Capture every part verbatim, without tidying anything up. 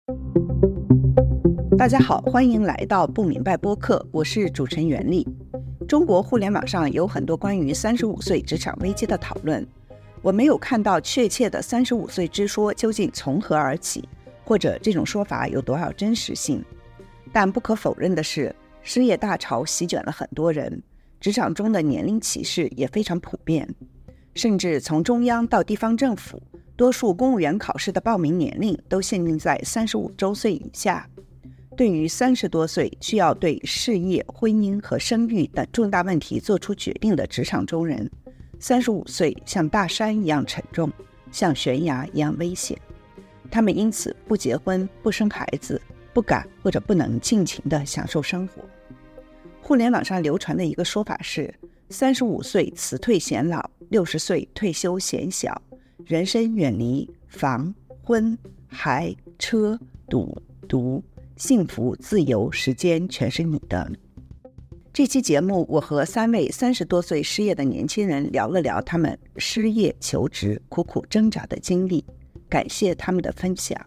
大家好，欢迎来到不明白播客，我是主持人袁丽。中国互联网上有很多关于三十五岁职场危机的讨论，我没有看到确切的三十五岁之说究竟从何而起，或者这种说法有多少真实性。但不可否认的是，失业大潮席卷了很多人，职场中的年龄歧视也非常普遍，甚至从中央到地方政府，多数公务员考试的报名年龄都限定在三十五周岁以下。对于三十多岁需要对事业、婚姻和生育等重大问题做出决定的职场中人，三十五岁像大山一样沉重，像悬崖一样危险。他们因此不结婚、不生孩子，不敢或者不能尽情地享受生活。互联网上流传的一个说法是，三十五岁辞退显老，六十岁退休显小，人生远离房、婚、孩、车、赌、毒，幸福、自由、时间全是你的。这期节目，我和三位三十多岁失业的年轻人聊了聊他们失业求职苦苦挣扎的经历，感谢他们的分享。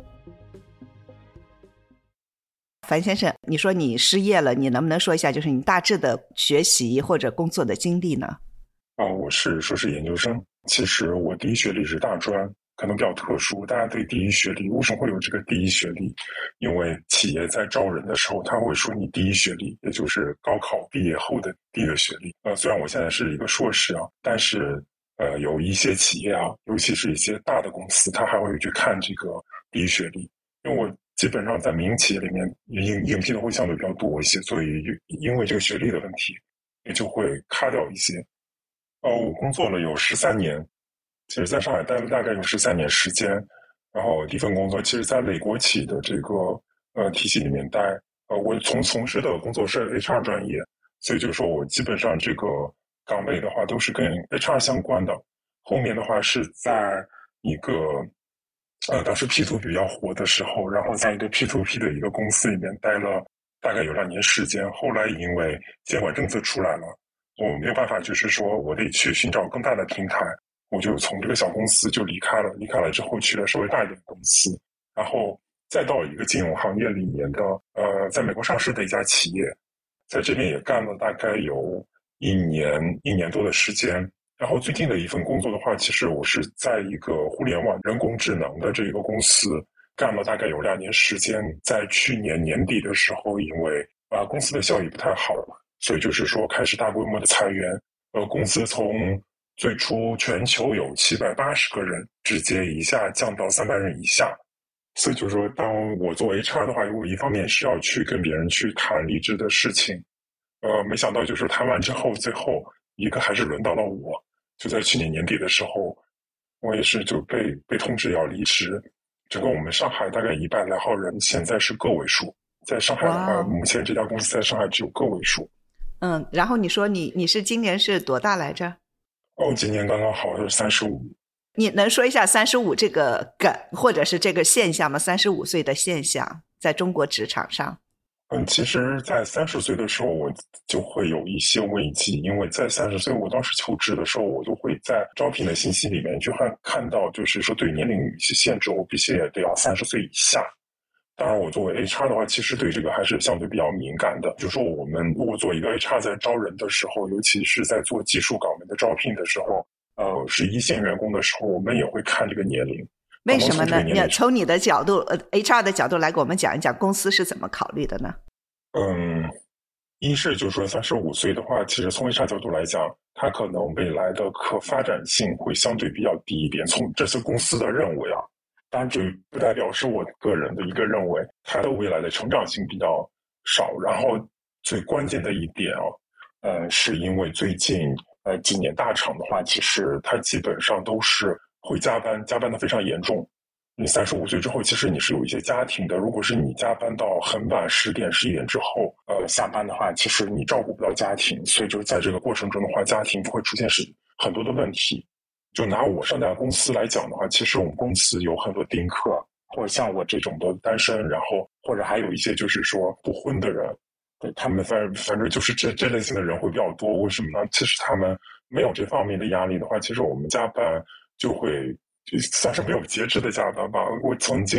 樊先生，你说你失业了，你能不能说一下就是你大致的学习或者工作的经历呢？ 啊，我是硕士研究生，其实我第一学历是大专，可能比较特殊，大家对第一学历为什么会有这个第一学历？因为企业在招人的时候，他会说你第一学历，也就是高考毕业后的第一个学历。呃，虽然我现在是一个硕士啊，但是呃，有一些企业啊，尤其是一些大的公司，他还会去看这个第一学历。因为我基本上在民营企业里面应应聘的会相对比较多一些，所以因为这个学历的问题，也就会卡掉一些。呃，我工作了有十三年。其实在上海待了大概有十三年时间，然后第一份工作其实在美国企的这个呃体系里面待，呃，我从从事的工作是 H R 专业，所以就是说我基本上这个岗位的话都是跟 H R 相关的。后面的话是在一个呃当时 P to P 比较火的时候，然后在一个 P to P 的一个公司里面待了大概有两年时间，后来因为监管政策出来了，我没有办法，就是说我得去寻找更大的平台。我就从这个小公司就离开了，离开了之后去了稍微大一点的公司，然后再到一个金融行业里面的呃，在美国上市的一家企业，在这边也干了大概有一年一年多的时间。然后最近的一份工作的话，其实我是在一个互联网人工智能的这个公司干了大概有两年时间。在去年年底的时候，因为啊公司的效益不太好，所以就是说开始大规模的裁员，呃，公司从最初全球有七百八十个人，直接一下降到三百人以下。所以就是说，当我作为 H R 的话，我一方面是要去跟别人去谈离职的事情，呃，没想到就是谈完之后，最后一个还是轮到了我。就在去年年底的时候，我也是就被被通知要离职。整个我们上海大概一百来号人，现在是个位数。在上海的话，目前这家公司在上海只有个位数。 嗯，然后你说你你是今年是多大来着？ 哦，今年刚刚好是三十五。 你能说一下三十五这个梗或者是这个现象吗？三十五岁的现象在中国职场上。 嗯，其实在三十岁的时候我就会有一些危机，因为在三十岁我当时求职的时候，我就会在招聘的信息里面就看看到，就是说对年龄有一些限制，我必须也得要三十岁以下。当然我作为 H R 的话，其实对这个还是相对比较敏感的。就是说我们如果做一个 H R 在招人的时候，尤其是在做技术岗位的招聘的时候，呃，是一线员工的时候，我们也会看这个年龄。 为什么呢？你从你的角度，呃 H R 的角度来给我们讲一讲公司是怎么考虑的呢？ 嗯，一是就是说三十五岁的话，其实从 H R 角度来讲，它可能未来的可发展性会相对比较低一点。从这些公司的认为啊，当然这不代表是我个人的一个认为，它的未来的成长性比较少。然后最关键的一点啊，呃，是因为最近呃几年大厂的话，其实它基本上都是会加班，加班的非常严重。你三十五岁之后，其实你是有一些家庭的。如果是你加班到很晚，十点、十一点之后，呃，下班的话，其实你照顾不到家庭，所以就是在这个过程中的话，家庭会出现是很多的问题。就拿我上家公司来讲的话，其实我们公司有很多丁克，或者像我这种的单身，然后或者还有一些就是说不婚的人，对他们反反正就是这这类型的人会比较多。为什么呢？其实他们没有这方面的压力的话，其实我们加班就会。就算是没有节制的加班吧。我曾经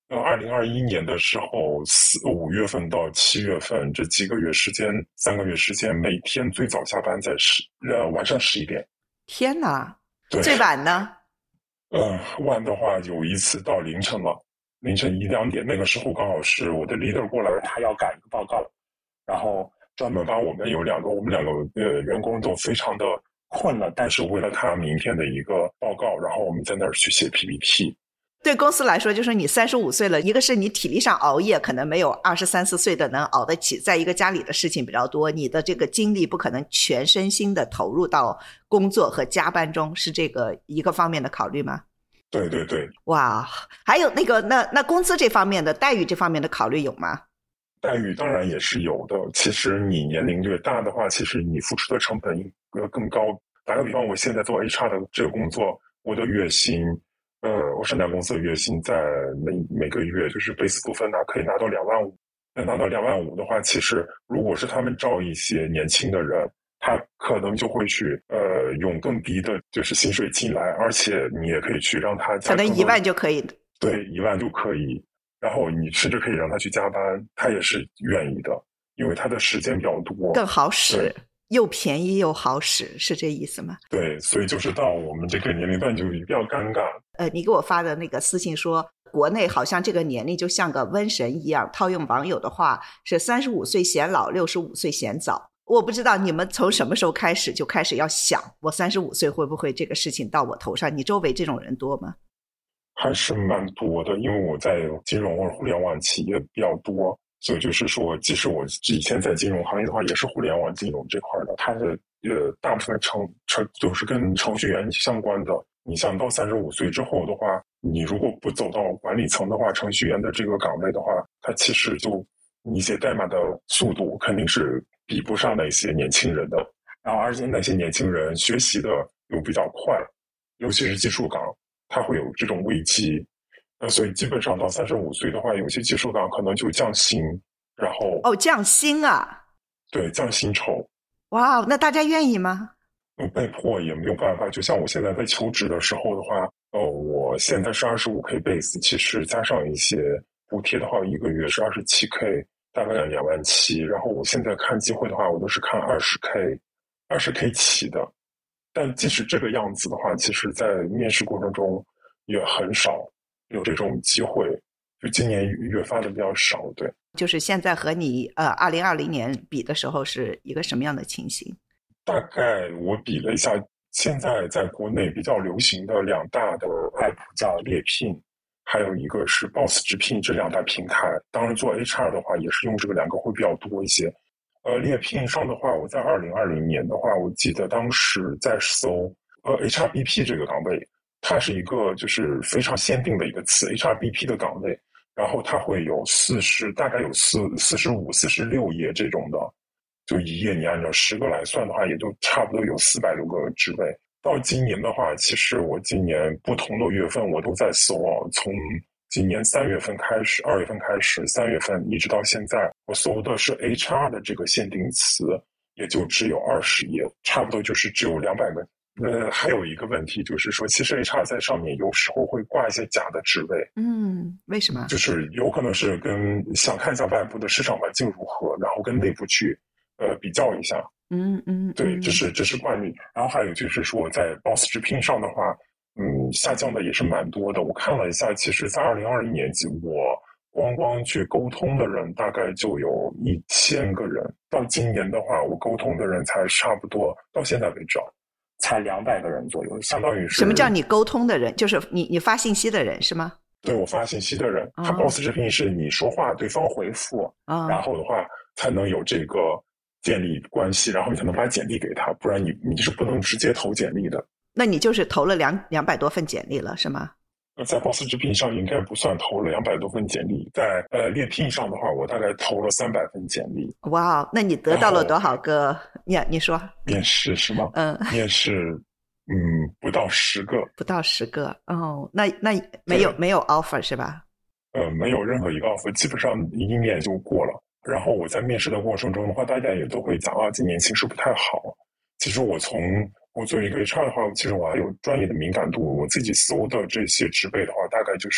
呃，二零二一年的时候，四五月份到七月份这几个月时间，三个月时间，每天最早下班在十呃晚上十一点。 天哪！ 对， 最晚呢？ 呃，晚的话有一次到凌晨了，凌晨一两点，那个时候刚好是我的 leader 过来，他要赶一个报告，然后专门把我们有两个，我们两个呃员工都非常的困了，但是为了他明天的一个报告，然后我们在那儿去写 P P T。 对公司来说，就是你三十五岁了，一个是你体力上熬夜可能没有二十三四岁的能熬得起，再一个家里的事情比较多，你的这个精力不可能全身心的投入到工作和加班中，是这个一个方面的考虑吗？ 对对对。 哇，还有那个那那工资这方面的待遇这方面的考虑有吗？ 待遇当然也是有的。其实你年龄越大的话，其实你付出的成本呃更高。打个比方，我现在做 H R 的这个工作，我的月薪，呃，我上家公司的月薪在每每个月就是 base 部分呢，可以拿到两万五。那拿到两万五的话，其实如果是他们招一些年轻的人，他可能就会去呃用更低的就是薪水进来，而且你也可以去让他可能一万就可以。 对，一万就可以。然后你甚至可以让他去加班，他也是愿意的，因为他的时间比较多， 更好使，又便宜又好使，是这意思吗？ 对，所以就是到我们这个年龄段就比较尴尬。 呃，你给我发的那个私信说，国内好像这个年龄就像个瘟神一样，套用网友的话是三十五岁显老，六十五岁显早。我不知道你们从什么时候开始就开始要想，我三十五岁会不会这个事情到我头上？你周围这种人多吗？ 还是蛮多的，因为我在金融或者互联网企业比较多，所以就是说，即使我以前在金融行业的话，也是互联网金融这块的，它的呃大部分程程就是跟程序员相关的。你像到三十五岁之后的话，你如果不走到管理层的话，程序员的这个岗位的话，它其实就你写代码的速度肯定是比不上那些年轻人的，然后而且那些年轻人学习的又比较快，尤其是技术岗。它会有这种危机，呃，所以基本上到三十五岁的话，有些技术岗可能就降薪，然后哦，降薪啊， 对，降薪酬。 哇，那大家愿意吗？ 被迫也没有办法。就像我现在在求职的时候的话，呃，我现在是二十五 K base， 其实加上一些补贴的话，一个月是二十七 K， 大概两万七。然后我现在看机会的话，我都是看二十 K， 二十 K 起的。但即使这个样子的话，其实在面试过程中也很少有这种机会，就今年越发的比较少。对， 就是现在和你呃二零二零年比的时候是一个什么样的情形？ 大概我比了一下，现在在国内比较流行的两大的 app 叫猎聘，还有一个是 Boss 直聘，这两大平台。当然做 H R 的话，也是用这个两个会比较多一些。呃，猎聘上的话，我在二零二零年的话，我记得当时在搜呃 H R B P 这个岗位，它是一个就是非常限定的一个词 H R B P 的岗位，然后它会有四十，大概有四四十五、四十六页这种的，就一页你按照十个来算的话，也就差不多有四百多个职位。到今年的话，其实我今年不同的月份我都在搜啊，从今年三月份开始，二月份开始，三月份一直到现在，我搜的是 H R 的这个限定词，也就只有二十页，差不多就是只有两百个。呃，还有一个问题就是说，其实 H R 在上面有时候会挂一些假的职位。 嗯，为什么？ 就是有可能是跟想看一下外部的市场环境如何，然后跟内部去呃比较一下。 嗯嗯， 对，这是这是惯例。然后还有就是说，在 Boss 直聘上的话。嗯，下降的也是蛮多的。我看了一下，其实在二零二零年我光光去沟通的人大概就有一千个人。到今年的话，我沟通的人才差不多，到现在为止才两百个人左右，相当于是。 什么叫你沟通的人？就是你你发信息的人是吗？ 对，我发信息的人，他 Boss 直聘是你说话，对方回复， 哦、 然后的话才能有这个建立关系，然后你才能把简历给他，不然你你是不能直接投简历的。 那你就是投了两两百多份简历了，是吗？ 在 Boss 直聘上应该不算投了两百多份简历，在呃猎聘上的话，我大概投了三百份简历。 哇，那你得到了多少个？你你说面试是吗？ 嗯， 面试嗯不到十个， 不到十个哦。那那没有没有 offer 是吧？ 呃，没有任何一个 offer， 基本上一面就过了。然后我在面试的过程中的话，大家也都会讲啊，今年形势不太好。其实我从我作为一个 H R 的话，其实我还有专业的敏感度。我自己搜的这些职位的话，大概就是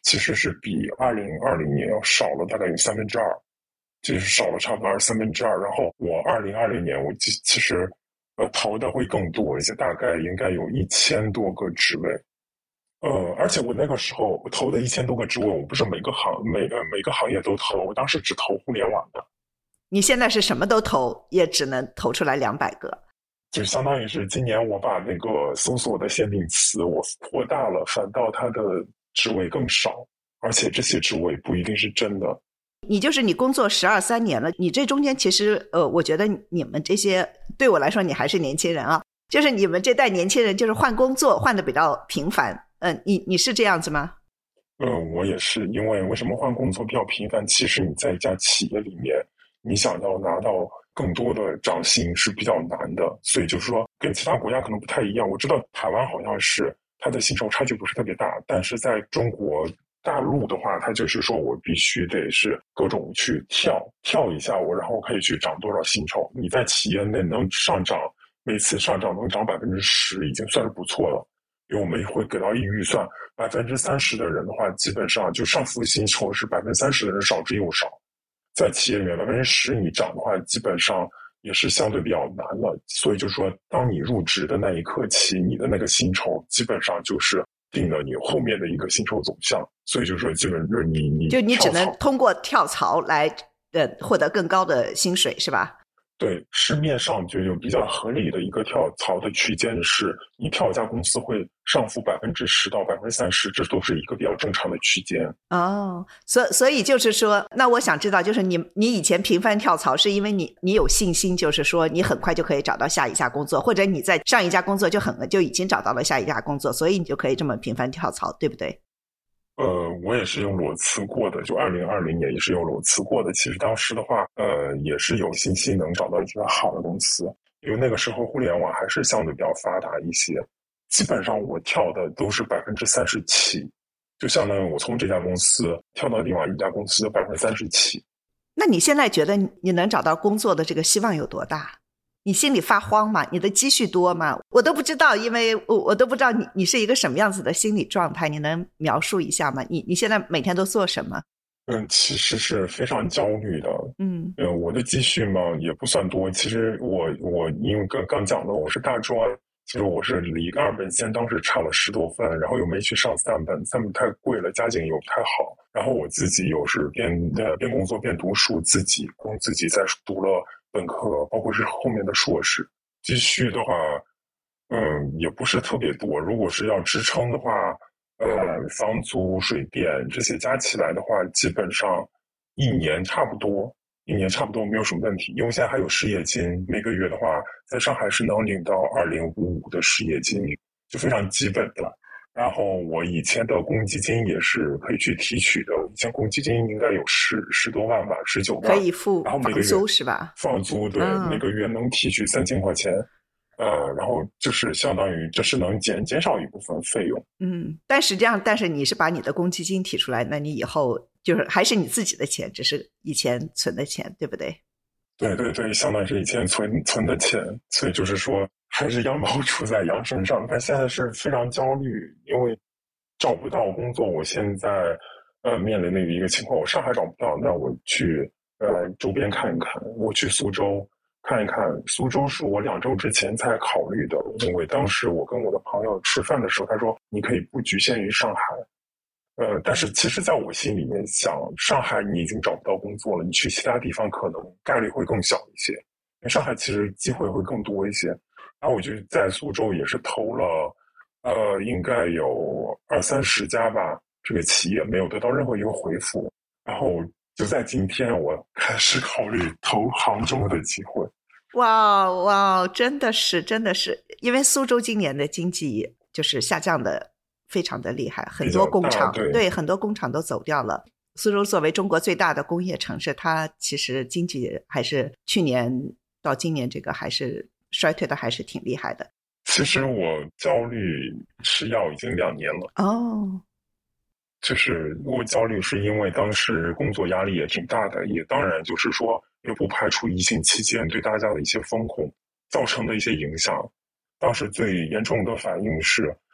其实是比二零二零年要少了大概有三分之二，就是少了差不多二三分之二。然后我二零二零年我其其实呃投的会更多一些，大概应该有一千多个职位。呃，而且我那个时候我投的一千多个职位，我不是每个行每个每个行业都投，我当时只投互联网的。 你现在是什么都投，也只能投出来两百个。 就相当于是今年我把那个搜索的限定词我扩大了，反倒它的职位更少，而且这些职位不一定是真的。 你就是你工作十二三年了，你这中间其实呃，我觉得你们这些对我来说你还是年轻人啊，就是你们这代年轻人就是换工作换的比较频繁，嗯、呃，你你是这样子吗？ 呃，我也是，因为为什么换工作比较频繁？其实你在一家企业里面，你想要拿到更多的涨薪是比较难的，所以就是说跟其他国家可能不太一样。我知道台湾好像是它的薪酬差距不是特别大，但是在中国大陆的话，它就是说我必须得是各种去跳跳一下我，然后可以去涨多少薪酬。你在企业内能上涨，每次上涨能涨百分之十，已经算是不错了。因为我们会给到一预算，百分之三十的人的话，基本上就上浮薪酬是百分之三十的人少之又少。在企业里面百分之十你涨的话，基本上也是相对比较难了。所以就是说，当你入职的那一刻起，你的那个薪酬基本上就是定了你后面的一个薪酬走向。所以就是说，基本就是你你就你只能通过跳槽来呃获得更高的薪水，是吧？ 对，市面上就有比较合理的一个跳槽的区间是，你跳一家公司会上浮百分之十到百分之三十，这都是一个比较正常的区间。 哦，所所以就是说，那我想知道，就是你你以前频繁跳槽，是因为你你有信心，就是说你很快就可以找到下一家工作，或者你在上一家工作就很就已经找到了下一家工作，所以你就可以这么频繁跳槽，对不对？ 呃，我也是用裸辞过的，就二零二零年也是用裸辞过的。其实当时的话，呃，也是有信心能找到一家好的公司，因为那个时候互联网还是相对比较发达一些。基本上我跳的都是百分之三十七，就相当于我从这家公司跳到另外一家公司的百分之三十七。 那你现在觉得你能找到工作的这个希望有多大？你心里发慌吗？你的积蓄多吗？我都不知道，因为我我都不知道你你是一个什么样子的心理状态，你能描述一下吗？你你现在每天都做什么？ 嗯，其实是非常焦虑的。 嗯， 呃，我的积蓄嘛也不算多。其实我我因为刚刚讲的我是大专，其实我是离二本线当时差了十多分，然后又没去上三本，三本太贵了，家境又不太好。然后我自己又是边呃边工作边读书，自己供自己在读了本科，包括是后面的硕士。积蓄的话，嗯，也不是特别多。如果是要支撑的话，呃，房租、水电这些加起来的话，基本上一年差不多，一年差不多没有什么问题。因为现在还有失业金，每个月的话，在上海是能领到二零五五的失业金，就非常基本的。然后我以前的公积金也是可以去提取的，以前公积金应该有十十多万吧，十九万， 可以付然后每个月房租是吧？ 房租对， 嗯、 每个月能提取三千块钱。呃，然后就是相当于这是能减减少一部分费用。 嗯，但实际上，但是你是把你的公积金提出来，那你以后就是还是你自己的钱，只是以前存的钱，对不对？ 对对对，相当于是以前存存的钱，所以就是说还是羊毛出在羊身上。但现在是非常焦虑，因为找不到工作。我现在呃面临的一个情况，我上海找不到，那我去呃周边看一看，我去苏州。看一看，苏州是我两周之前才考虑的，因为当时我跟我的朋友吃饭的时候，他说你可以不局限于上海，呃，但是其实在我心里面想，上海你已经找不到工作了，你去其他地方可能概率会更小一些，因为上海其实机会会更多一些。然后我就在苏州也是投了，呃，应该有二三十家吧，这个企业没有得到任何一个回复，然后就在今天我开始考虑投杭州的机会。 哇哇，真的是真的是，因为苏州今年的经济就是下降的非常的厉害，很多工厂对, 对很多工厂都走掉了。苏州作为中国最大的工业城市，它其实经济还是去年到今年这个还是衰退的还是挺厉害的。 其实我焦虑吃药已经两年了。 哦， 就是我焦虑是因为当时工作压力也挺大的，也当然就是说也不排除疫情期间对大家的一些风控造成的一些影响。当时最严重的反应是，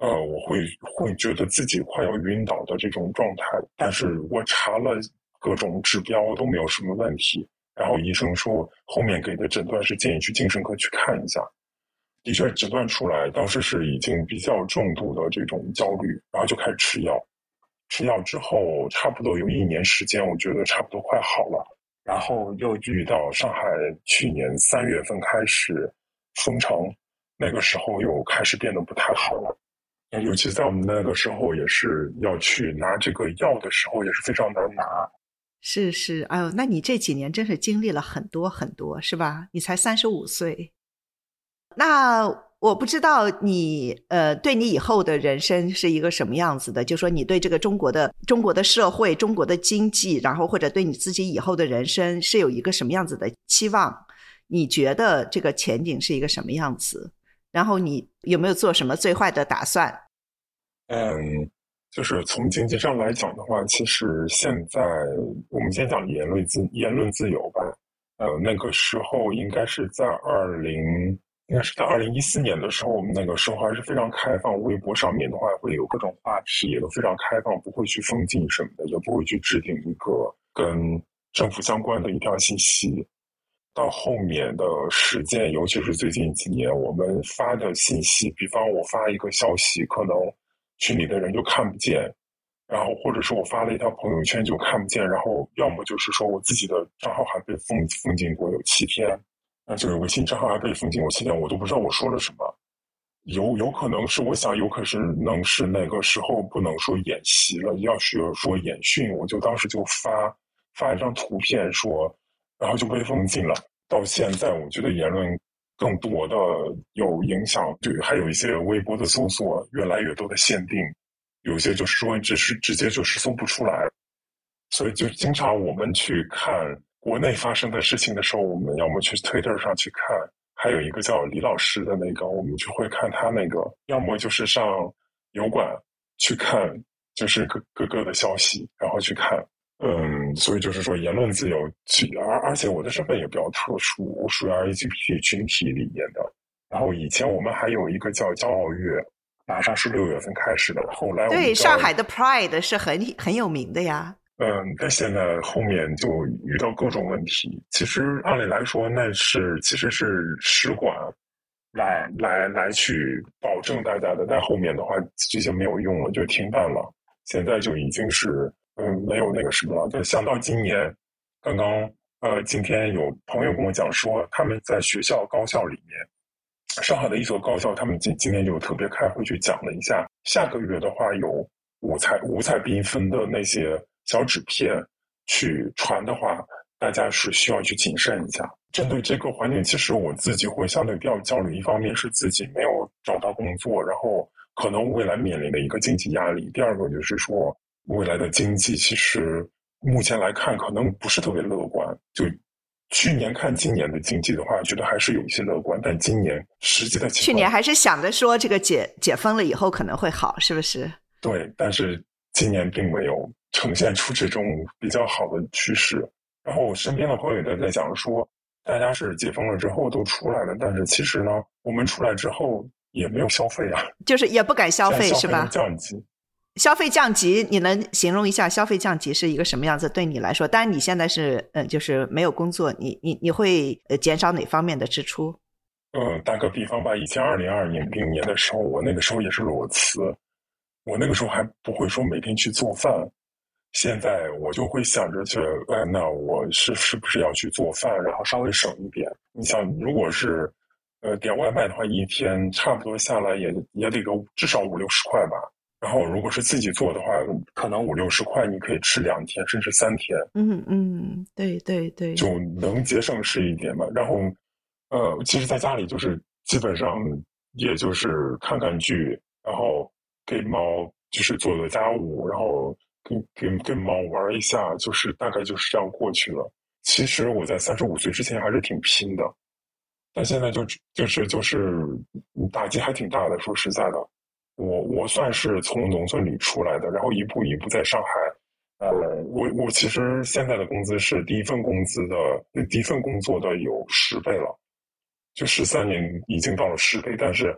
呃，我会会觉得自己快要晕倒的这种状态，但是我查了各种指标都没有什么问题，然后医生说后面给的诊断是建议去精神科去看一下。的确诊断出来当时是已经比较重度的这种焦虑，然后就开始吃药。吃药之后差不多有一年时间，我觉得差不多快好了。然后又遇到上海去年三月份开始封城，那个时候又开始变得不太好了。尤其在我们那个时候也是要去拿这个药的时候也是非常难拿。 是是，哎呦，那你这几年真是经历了很多很多，是吧？你才三十五岁。那我不知道你呃，对你以后的人生是一个什么样子的，就说你对这个中国的中国的社会、中国的经济，然后或者对你自己以后的人生是有一个什么样子的期望？你觉得这个前景是一个什么样子？然后你有没有做什么最坏的打算？ 嗯，就是从经济上来讲的话，其实现在我们先讲言论自言论自由吧。呃，那个时候应该是在二零。应该是在二零一四年的时候，我们那个时候还是非常开放，微博上面的话会有各种话题，也都非常开放，不会去封禁什么的，也不会去制定一个跟政府相关的一条信息。到后面的时间，尤其是最近几年，我们发的信息，比方我发一个消息，可能群里的人就看不见，然后或者是我发了一条朋友圈就看不见，然后要么就是说我自己的账号还被封封禁过有七天。那就是微信账号还被封禁我七天，我都不知道我说了什么。有有可能是我想，有可能是那个时候不能说演习了，要学说演训，我就当时就发发一张图片说，然后就被封禁了。到现在，我觉得言论更多的有影响，对，还有一些微博的搜索越来越多的限定，有些就是说只是直接就是搜不出来，所以就经常我们去看国内发生的事情的时候，我们要么去 Twitter 上去看，还有一个叫李老师的那个，我们就会看他那个，要么就是上油管去看，就是各各个的消息，然后去看。嗯，所以就是说言论自由，而而且我的身份也比较特殊，我属于 L G B T 群体里面的。然后以前我们还有一个叫骄傲月，马上是六月份开始的，后来我们对上海的 Pride 是很很有名的呀。 嗯，但现在后面就遇到各种问题。其实按理来说，那是其实是使馆来来来去保证大家的，但后面的话这些没有用了，就停办了。现在就已经是嗯没有那个什么了。就想到今年，刚刚呃今天有朋友跟我讲说，他们在学校高校里面，上海的一所高校，他们今今天就特别开会去讲了一下，下个月的话有五彩五彩缤纷的那些小纸片去传的话，大家是需要去谨慎一下。针对这个环境，其实我自己会相对比较焦虑，一方面是自己没有找到工作，然后可能未来面临的一个经济压力，第二个就是说未来的经济其实目前来看可能不是特别乐观。就去年看今年的经济的话，觉得还是有一些乐观，但今年实际的情况， 去年还是想着说这个解解封了以后可能会好，是不是？ 对，但是今年并没有呈现出这种比较好的趋势。然后我身边的朋友也在讲说，大家是解封了之后都出来了，但是其实呢，我们出来之后也没有消费啊， 就是也不敢消费，是吧？ 降级。 消费降级，你能形容一下消费降级是一个什么样子？对你来说，当然你现在是嗯、呃，就是没有工作，你你你会呃减少哪方面的支出？ 嗯，打个比方吧，以前二零二二年病年的时候，我那个时候也是裸辞，我那个时候还不会说每天去做饭，现在我就会想着去，呃，那我是是不是要去做饭，然后稍微省一点？你想，如果是呃点外卖的话，一天差不多下来也也得个至少五六十块吧。然后如果是自己做的话，可能五六十块你可以吃两天甚至三天。 嗯嗯，对对对， 就能节省是一点嘛。然后，呃，其实在家里就是基本上也就是看看剧，然后给猫就是做做家务，然后跟跟跟猫玩一下，就是大概就是这样过去了。其实我在三十五岁之前还是挺拼的，但现在就就是就是打击还挺大的。说实在的。我我算是从农村里出来的，然后一步一步在上海，呃，我我其实现在的工资是第一份工资的第一份工作的有十倍了，就十三年已经到了十倍，但是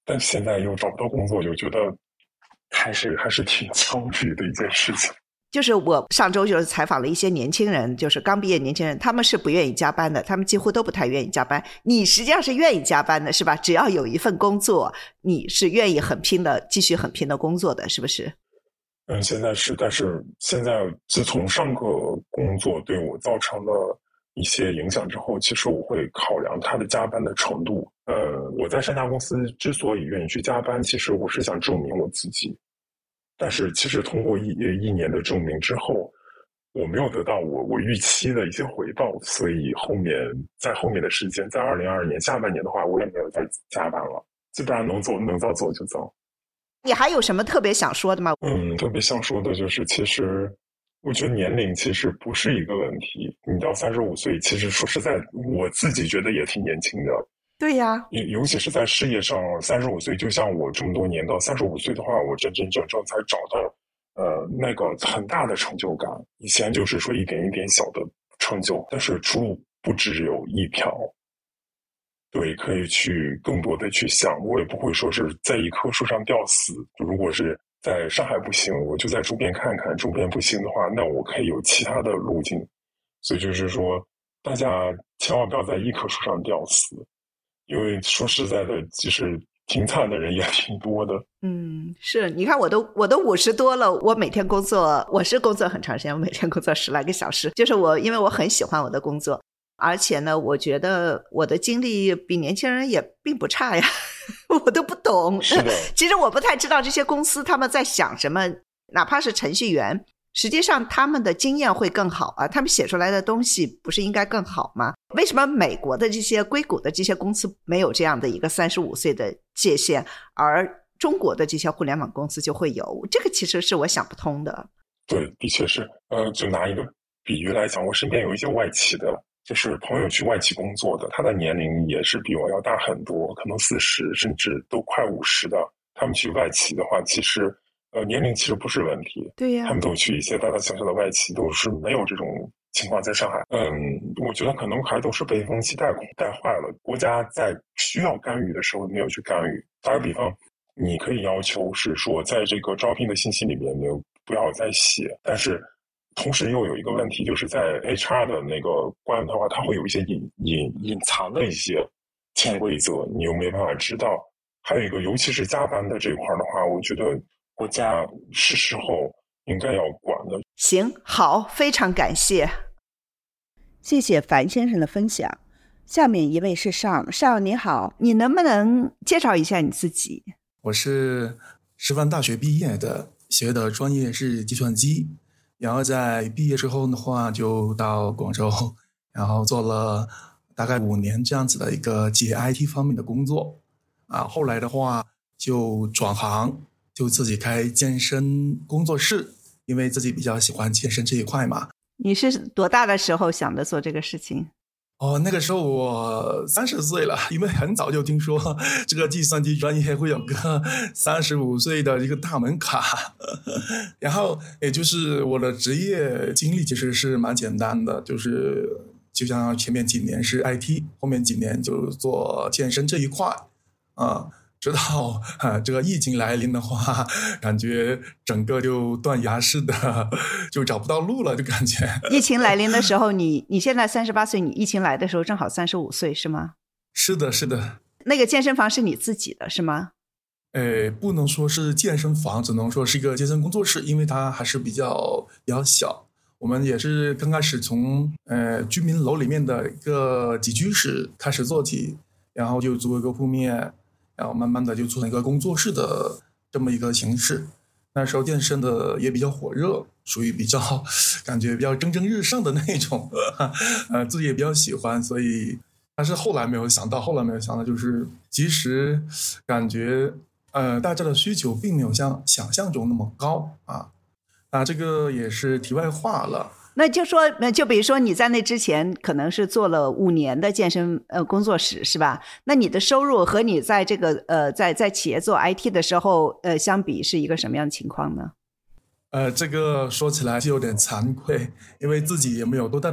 但现在又找不到工作，就觉得还是还是挺焦虑的一件事情。 就是我上周就是采访了一些年轻人，就是刚毕业年轻人，他们是不愿意加班的，他们几乎都不太愿意加班。你实际上是愿意加班的，是吧？只要有一份工作，你是愿意很拼的，继续很拼的工作的，是不是？ 嗯，现在是，但是现在自从上个工作对我造成了一些影响之后，其实我会考量他的加班的程度。呃，我在上家公司之所以愿意去加班，其实我是想证明我自己。但是其实通过一一年的证明之后，我没有得到我我预期的一些回报，所以后面在后面的时间，在二零二二年下半年的话，我也没有再加班了，基本上能走能早走就走。 你还有什么特别想说的吗？ 嗯，特别想说的就是，其实我觉得年龄其实不是一个问题。你到三十五岁，其实说实在，我自己觉得也挺年轻的。 对呀， 尤其是在事业上，三十五岁，就像我这么多年到三十五岁的话，我真真正正才找到，呃，那个很大的成就感。以前就是说一点一点小的成就，但是出路不只有一条。对，可以去更多的去想，我也不会说是在一棵树上吊死。如果是在上海不行，我就在周边看看，周边不行的话，那我可以有其他的路径。所以就是说，大家千万不要在一棵树上吊死。因为说实在的，其实挺惨的人也挺多的。 嗯，是，你看我都我都五十多了，我每天工作，我是工作很长时间，我每天工作十来个小时，就是我因为我很喜欢我的工作，而且呢，我觉得我的经历比年轻人也并不差呀，我都不懂。 是的， 其实我不太知道这些公司他们在想什么，哪怕是程序员。实际上他们的经验会更好啊，他们写出来的东西不是应该更好吗？为什么美国的这些硅谷的这些公司没有这样的一个三十五岁的界限，而中国的这些互联网公司就会有？这个其实是我想不通的。 对，的确是。呃，就拿一个比喻来讲，我身边有一些外企的，就是朋友去外企工作的，他的年龄也是比我要大很多，可能四十甚至都快五十的。他们去外企的话，其实呃，年龄其实不是问题， 对呀， 他们都去一些大大小小的外企，都是没有这种情况。在上海，嗯，我觉得可能还都是被风气带带坏了。国家在需要干预的时候没有去干预。打个比方，你可以要求是说，在这个招聘的信息里面没有不要再写，但是同时又有一个问题，就是在 H R 的那个官的话，它会有一些隐隐隐藏的一些潜规则，你又没办法知道。还有一个，尤其是加班的这一块的话，我觉得国家是时候应该要管的。 行，好，非常感谢，谢谢樊先生的分享。下面一位是尚尚，你好，你能不能介绍一下你自己？ 我是师范大学毕业的，学的专业是计算机，然后在毕业之后的话，就到广州，然后做了大概五年这样子的一个企业 I T 方面的工作啊。后来的话就转行。就自己开健身工作室，因为自己比较喜欢健身这一块嘛。 你是多大的时候想着做这个事情？ 哦，那个时候我三十岁了，因为很早就听说这个计算机专业会有个三十五岁的一个大门槛。然后也就是我的职业经历其实是蛮简单的，就是就像前面几年是 I T， 后面几年就做健身这一块啊。直到、啊、这个疫情来临的话，感觉整个就断崖式的就找不到路了，就感觉。 疫情来临的时候，你你现在三十八岁，你疫情来的时候正好三十五岁是吗？ 是的，是的。 那个健身房是你自己的是吗？ 呃，不能说是健身房，只能说是一个健身工作室，因为它还是比较比较小。我们也是刚开始从呃居民楼里面的一个几居室开始做起，然后就租一个铺面。然后慢慢的就做成一个工作室的这么一个形式。那时候健身的也比较火热，属于比较感觉比较蒸蒸日上的那种，呃，自己也比较喜欢，所以但是后来没有想到，后来没有想到就是其实感觉呃大家的需求并没有像想象中那么高啊。那这个也是题外话了。 那就说，就比如说你在那之前可能是做了五年的健身呃工作室是吧？那你的收入和你在这个呃在在企业做 I T 的时候呃相比是一个什么样的情况呢？ 呃，这个说起来就有点惭愧，因为自己也没有多大的经验，然后的话，呃，工作的这个地点就是我们要经常换嘛，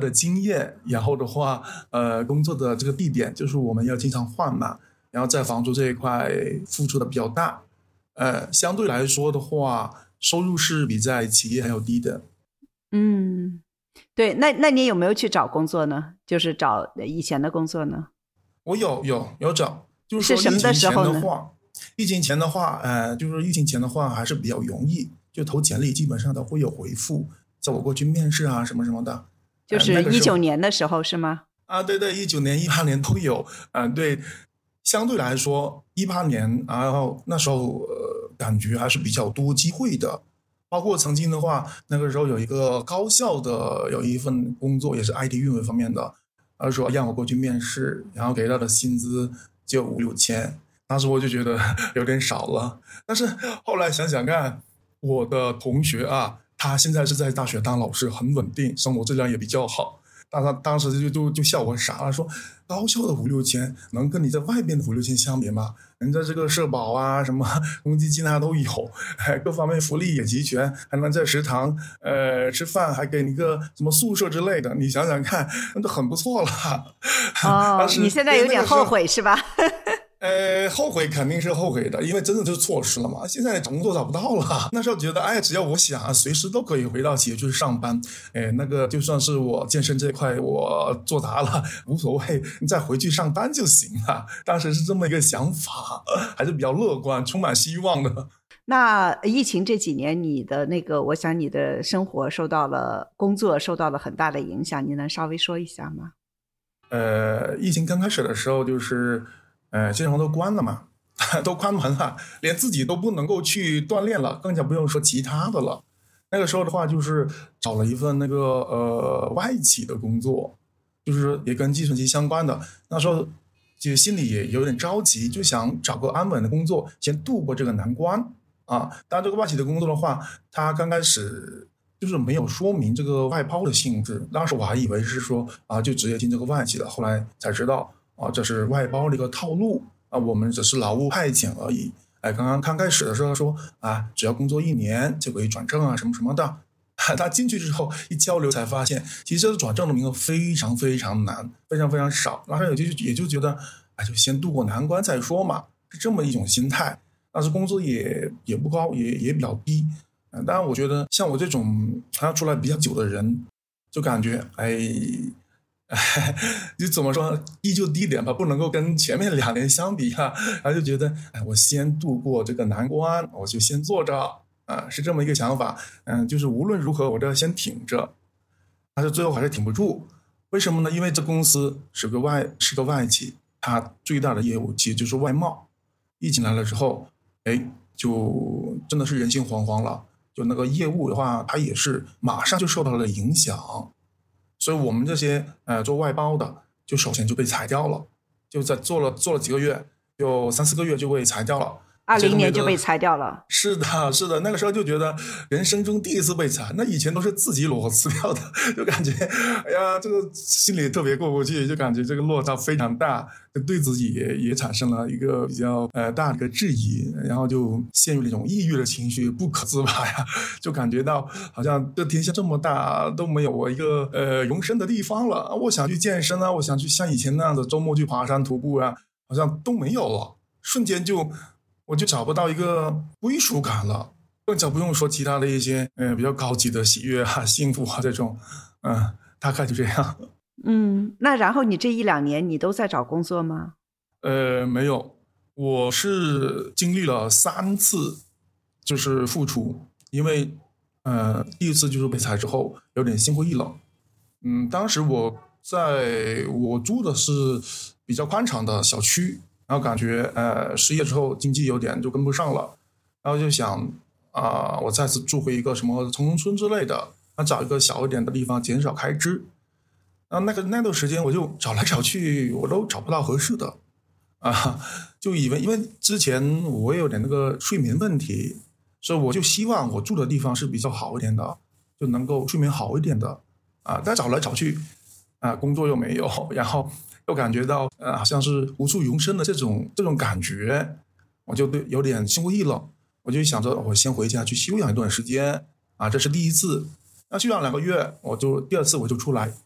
然后在房租这一块付出的比较大，呃，相对来说的话，收入是比在企业还要低的。 嗯，对，那那你有没有去找工作呢？就是找以前的工作呢？ 我有有有找，就是说疫情前的话，疫情前的话，呃，就是疫情前的话还是比较容易，就投简历基本上都会有回复，叫我过去面试啊什么什么的。 就是一九年的时候是吗？ 啊，对对，一九年、一八年都有。嗯、呃，对，相对来说，一八年，然后那时候呃，感觉还是比较多机会的。包括曾经的话，那个时候有一个高校的有一份工作，也是 I T 运维方面的。他说让我过去面试，然后给他的薪资就五六千，当时我就觉得有点少了。但是后来想想看，我的同学啊，他现在是在大学当老师，很稳定，生活质量也比较好。但他当时就就就笑我傻了，说高校的五六千能跟你在外边的五六千相比吗？人家这个社保啊，什么公积金啊都有，各方面福利也齐全，还能在食堂呃吃饭，还给你个什么宿舍之类的，你想想看，那就很不错了。 哦，你现在有点后悔是吧？ 呃，后悔肯定是后悔的，因为真的就是错失了嘛。现在找工作找不到了，那时候觉得，哎，只要我想，随时都可以回到企业去上班。哎，那个就算是我健身这一块我做砸了，无所谓，你再回去上班就行了。当时是这么一个想法，还是比较乐观，充满希望的。 那疫情这几年，你的那个，我想你的生活受到了，工作受到了很大的影响，你能稍微说一下吗？ 呃，疫情刚开始的时候，就是。呃，健身房都关了嘛，都关门了，连自己都不能够去锻炼了，更加不用说其他的了。那个时候的话，就是找了一份那个呃外企的工作，就是也跟计算机相关的。那时候就心里也有点着急，就想找个安稳的工作，先度过这个难关啊。当然，这个外企的工作的话，它刚开始就是没有说明这个外包的性质，当时我还以为是说啊，就直接进这个外企了，后来才知道。啊，这是外包的一个套路啊，我们只是劳务派遣而已。哎，刚刚刚开始的时候说啊，只要工作一年就可以转正啊，什么什么的。他进去之后一交流才发现，其实这个转正的名额非常非常难，非常非常少。然后也就也就觉得，哎，就先渡过难关再说嘛，是这么一种心态。但是工资也也不高，也也比较低。嗯，当然我觉得像我这种还要出来比较久的人，就感觉哎。你怎么说低就低点吧，不能够跟前面两年相比啊。然后就觉得，哎，我先度过这个难关，我就先做着啊，是这么一个想法。嗯，就是无论如何，我都要先挺着。但是最后还是挺不住，为什么呢？因为这公司是个外是个外企，它最大的业务其实就是外贸。疫情来了之后，哎，就真的是人心惶惶了。就那个业务的话，它也是马上就受到了影响。所以我们这些呃做外包的，就首先就被裁掉了，就在做了做了几个月，就三四个月就被裁掉了。 二零年就被裁掉了。 是的，是的，那个时候就觉得人生中第一次被裁，那以前都是自己裸辞掉的，就感觉哎呀，这个心里特别过不去，就感觉这个落差非常大，就对自己也也产生了一个比较呃大的一个质疑，然后就陷入了一种抑郁的情绪，不可自拔呀，就感觉到好像这天下这么大都没有我一个呃容身的地方了，我想去健身啊，我想去像以前那样子周末去爬山徒步啊，好像都没有了，瞬间就。我就找不到一个归属感了，更加不用说其他的一些呃比较高级的喜悦啊、幸福啊这种，嗯、呃，大概就这样。 嗯，那然后你这一两年你都在找工作吗？ 呃，没有，我是经历了三次，就是复出，因为呃第一次就是被裁之后有点心灰意冷。嗯，当时我在我住的是比较宽敞的小区。然后感觉呃失业之后经济有点就跟不上了，然后就想啊、呃，我再次住回一个什么城中村之类的，那找一个小一点的地方减少开支。然后那个那段时间我就找来找去，我都找不到合适的啊，就以为因为之前我也有点那个睡眠问题，所以我就希望我住的地方是比较好一点的，就能够睡眠好一点的啊。但找来找去啊，工作又没有，然后。又感觉到呃好像是无处容身的这种这种感觉，我就对有点心灰意冷，我就想着我先回家去休养一段时间啊，这是第一次。那休养两个月，我就第二次我就出来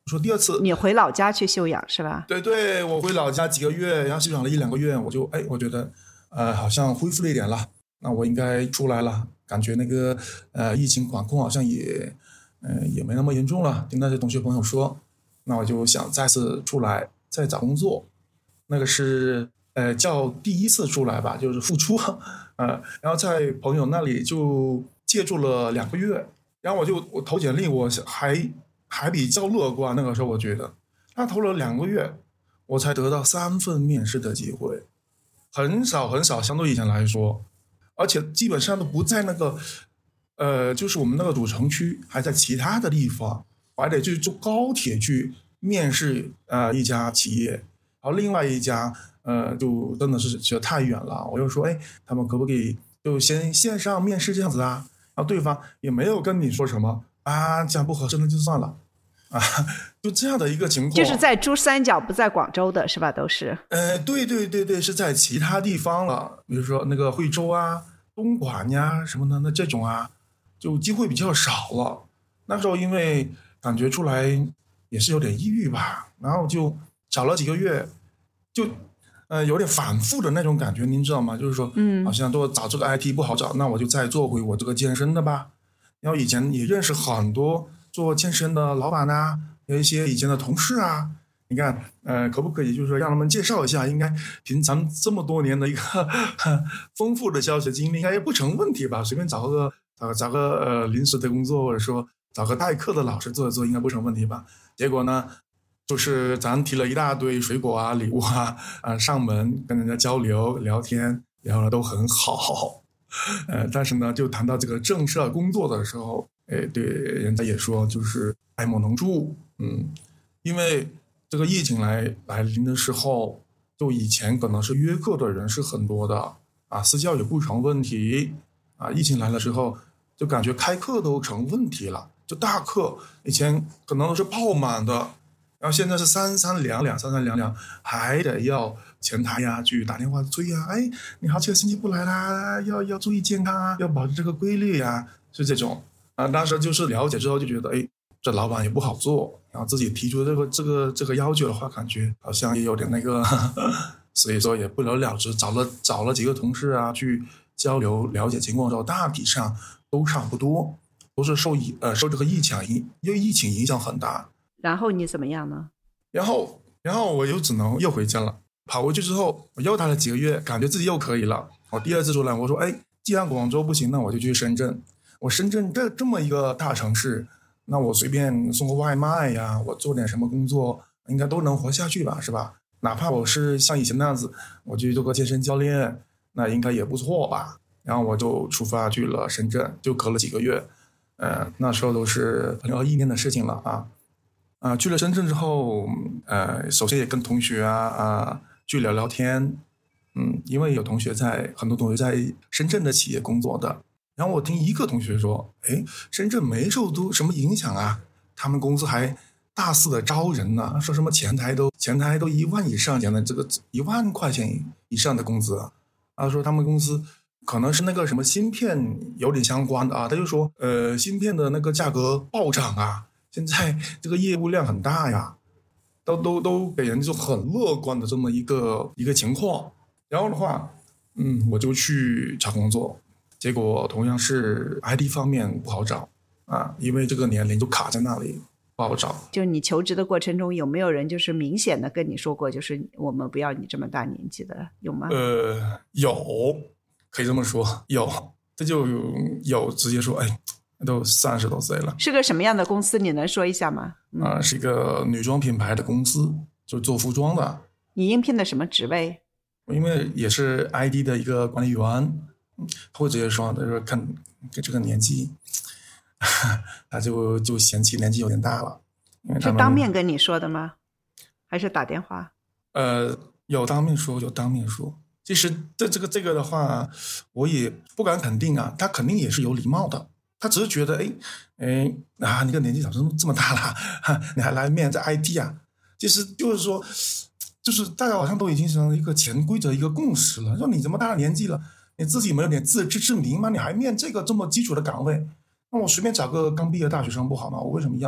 说第二次你回老家去休养是吧？ 对对，我回老家几个月，然后休养了一两个月，我就哎，我觉得呃好像恢复了一点了，那我应该出来了，感觉那个呃疫情管控好像也呃也没那么严重了，听那些同学朋友说，那我就想再次出来再找工作，那个是呃叫第一次出来吧，就是复出，呃，然后在朋友那里就借住了两个月，然后我就我投简历，我还还比较乐观，那个时候我觉得，那投了两个月，我才得到三份面试的机会，很少很少，相对以前来说，而且基本上都不在那个，呃，就是我们那个主城区，还在其他的地方，我还得去坐高铁去面试呃一家企业，然后另外一家呃就真的是觉得太远了，我就说，哎，他们可不可以就先线上面试这样子啊？然后对方也没有跟你说什么啊，这样不合适那就算了。啊，就这样的一个情况， 就是在珠三角，不在广州的是吧？都是， 呃，对对对对，是在其他地方了，比如说那个惠州啊、东莞呀什么的，那这种啊，就机会比较少了。那时候因为感觉出来也是有点抑郁吧，然后就找了几个月，就呃有点反复的那种感觉，您知道吗？就是说， 嗯， 好像都找这个 I T 不好找，那我就再做回我这个健身的吧。然后以前也认识很多做健身的老板啊，有一些以前的同事啊，你看，呃，可不可以就是说让他们介绍一下？应该凭咱们这么多年的一个丰富的教学经历，应该也不成问题吧？随便找个找个找个呃临时的工作，或者说找个代课的老师做一做，应该不成问题吧？结果呢，就是咱提了一大堆水果啊、礼物啊，啊、呃、上门跟人家交流聊天，然后呢都很好，呃，但是呢，就谈到这个正式工作的时候。哎，对，人家也说就是爱莫能助，嗯，因为这个疫情来来临的时候，就以前可能是约课的人是很多的啊，私教也不成问题啊，疫情来了之后，就感觉开课都成问题了，就大课以前可能都是爆满的，然后现在是三三两两，三三两两，还得要前台呀去打电话催呀，哎，你好几个星期不来啦，要要注意健康啊，要保持这个规律呀，是这种。啊，当时就是了解之后就觉得，哎，这老板也不好做，然后自己提出这个这个这个要求的话，感觉好像也有点那个，呵呵，所以说也不了了之。找了找了几个同事啊，去交流了解情况之后，大体上都差不多，都是受疫呃受这个疫情影，因为疫情影响很大。 然后你怎么样呢？ 然后然后我又只能又回家了。跑回去之后，我又待了几个月，感觉自己又可以了。我第二次出来，我说，哎，既然广州不行，那我就去深圳。我深圳这这么一个大城市，那我随便送个外卖呀，我做点什么工作，应该都能活下去吧，是吧？哪怕我是像以前那样子，我去做个健身教练，那应该也不错吧。然后我就出发去了深圳，就隔了几个月，呃，那时候都是二零二一年的事情了啊。啊、呃，去了深圳之后，呃，首先也跟同学啊啊去聊聊天，嗯，因为有同学在，很多同学在深圳的企业工作的。然后我听一个同学说，哎，深圳没受到什么影响啊，他们公司还大肆的招人呢，说什么前台都前台都一万以上讲的这个一万块钱以上的工资啊，他说他们公司可能是那个什么芯片有点相关的啊，他就说呃芯片的那个价格暴涨啊，现在这个业务量很大呀，都都都给人就很乐观的这么一个一个情况。然后的话，嗯，我就去找工作。结果同样是 I T 方面不好找啊，因为这个年龄就卡在那里，不好找。 就你求职的过程中，有没有人就是明显的跟你说过，就是我们不要你这么大年纪的，有吗？ 呃，有，可以这么说，有，这就有有直接说，哎，都三十多岁了。 是个什么样的公司？你能说一下吗？ 嗯、啊，是一个女装品牌的公司，就做服装的。 你应聘的什么职位？ 因为也是 I D 的一个管理员。他会直接说，他说看这个年纪，他就就嫌弃年纪有点大了。 是当面跟你说的吗？还是打电话？ 呃，有当面说，有当面说。其实这这个这个的话，我也不敢肯定啊。他肯定也是有礼貌的，他只是觉得，哎哎啊，你个年纪怎么这么大了？你还来面这 I T 啊？其实就是说，就是大家好像都已经成了一个潜规则、一个共识了。说你这么大的年纪了。你自己没有点自知之明吗？你还面这个这么基础的岗位，那我随便找个刚毕业的大学生不好吗？我为什么要你？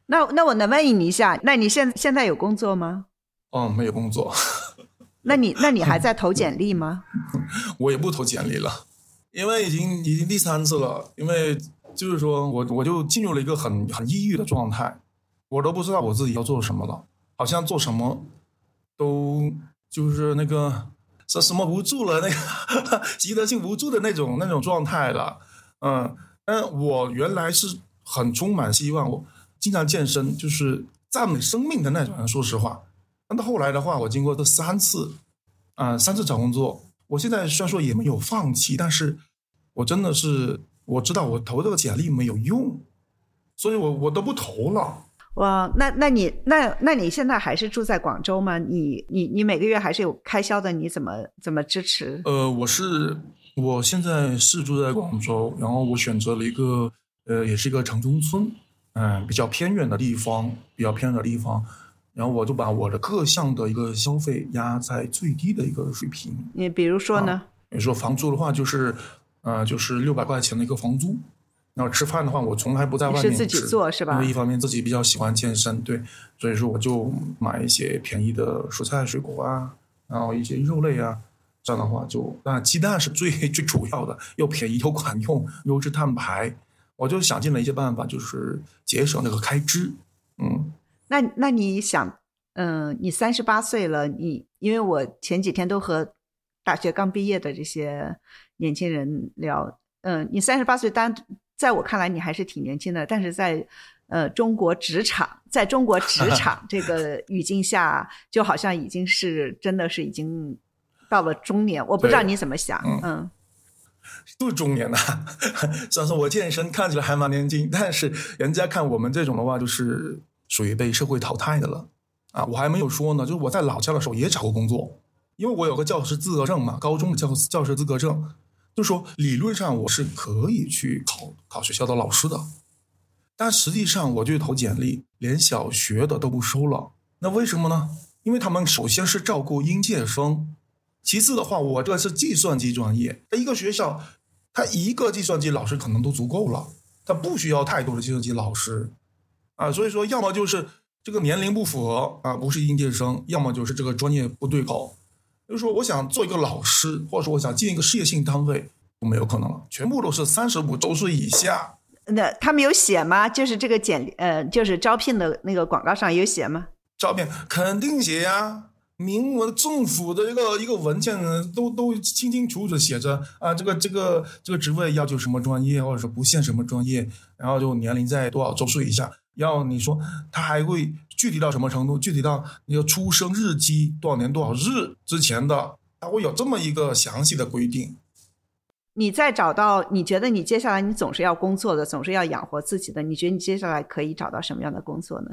那那我能问你一下，那你现现在有工作吗？ 哦，没有工作。 那你那你还在投简历吗？ 我也不投简历了，因为已经已经第三次了。因为就是说我我就进入了一个很很抑郁的状态，我都不知道我自己要做什么了，好像做什么都就是那个什什么无助了，那个习得性无助的那种那种状态了。嗯，但我原来是很充满希望，我经常健身，就是赞美生命的那种人。说实话，但到后来的话，我经过这三次啊、呃、三次找工作，我现在虽然说也没有放弃，但是我真的是我知道我投这个简历没有用，所以我我都不投了。 哇，那那你那那你现在还是住在广州吗？你你你每个月还是有开销的，你怎么怎么支持？ 呃，我是我现在是住在广州，然后我选择了一个呃，也是一个城中村，嗯、呃，比较偏远的地方，比较偏远的地方，然后我就把我的各项的一个消费压在最低的一个水平。 你比如说呢？ 啊、比如说房租的话，就是呃，就是六百块钱的一个房租。然后吃饭的话，我从来不在外面吃， 是自己做是吧？ 因为一方面自己比较喜欢健身，对，所以说我就买一些便宜的蔬菜水果啊，然后一些肉类啊，这样的话就那鸡蛋是最最主要的，又便宜又管用，优质蛋白，我就想尽了一些办法，就是节省那个开支。嗯， 那那你想，嗯、呃，你三十八岁了，你因为我前几天都和大学刚毕业的这些年轻人聊，嗯、呃，你三十八岁单。在我看来你还是挺年轻的，但是在呃中国职场在中国职场这个语境下就好像已经是真的是已经到了中年，我不知道你怎么想。嗯，嗯都是中年的、啊、虽然说我健身看起来还蛮年轻，但是人家看我们这种的话就是属于被社会淘汰的了啊！我还没有说呢，就是我在老家的时候也找过工作，因为我有个教师资格证嘛，高中的教教师资格证，就是说理论上我是可以去考考学校的老师的，但实际上我去投简历，连小学的都不收了。那为什么呢？因为他们首先是照顾应届生，其次的话，我这是计算机专业，在一个学校，他一个计算机老师可能都足够了，他不需要太多的计算机老师啊。所以说，要么就是这个年龄不符合啊，不是应届生，要么就是这个专业不对口。就是说我想做一个老师，或者说我想进一个事业性单位，都没有可能了，全部都是三十五周岁以下。 那他们有写吗？就是这个简呃，就是招聘的那个广告上有写吗？ 招聘肯定写呀，明文政府的一个一个文件都都清清楚楚写着啊，这个这个这个职位要求什么专业，或者说不限什么专业，然后就年龄在多少周岁以下。要你说他还会具体到什么程度？具体到你的出生日期多少年多少日之前的，他会有这么一个详细的规定。 你再找到你觉得你接下来你总是要工作的，总是要养活自己的，你觉得你接下来可以找到什么样的工作呢？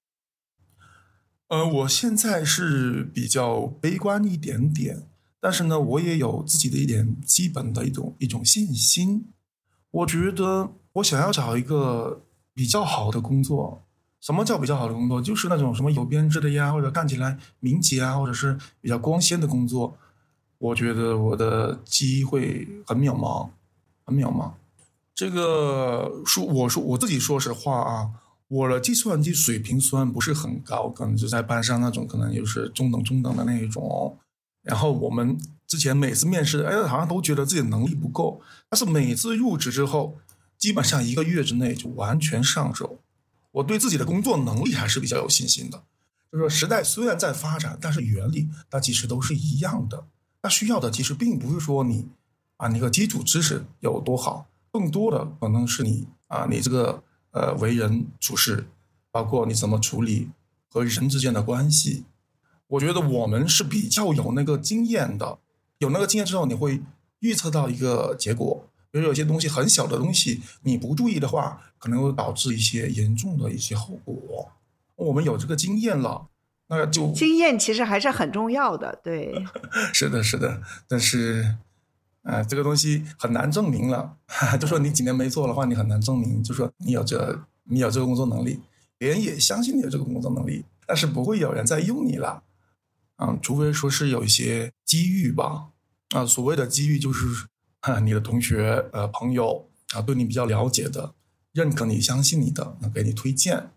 呃，我现在是比较悲观一点点，但是呢，我也有自己的一点基本的一种一种信心。我觉得我想要找一个比较好的工作。什么叫比较好的工作？就是那种什么有编制的呀，或者看起来敏捷啊，或者是比较光鲜的工作。我觉得我的机会很渺茫，很渺茫。这个说我说我自己说实话啊，我的计算机水平虽然不是很高，可能就在班上那种，可能就是中等中等的那一种。然后我们之前每次面试，哎，好像都觉得自己的能力不够，但是每次入职之后，基本上一个月之内就完全上手。我对自己的工作能力还是比较有信心的。就是说，时代虽然在发展，但是原理它其实都是一样的。它需要的其实并不是说你啊，你个基础知识有多好，更多的可能是你啊，你这个呃为人处事，包括你怎么处理和人之间的关系。我觉得我们是比较有那个经验的，有那个经验之后，你会预测到一个结果。比如有些东西很小的东西，你不注意的话，可能会导致一些严重的一些后果。我们有这个经验了，那就经验其实还是很重要的，对。 是的，是的，但是，呃，这个东西很难证明了。就说你几年没做的话，你很难证明，就说你有这你有这个工作能力，别人也相信你有这个工作能力，但是不会有人再用你了。嗯，除非说是有一些机遇吧。啊，所谓的机遇就是。你的同学、呃朋友啊，对你比较了解的，认可你、相信你的，能给你推荐，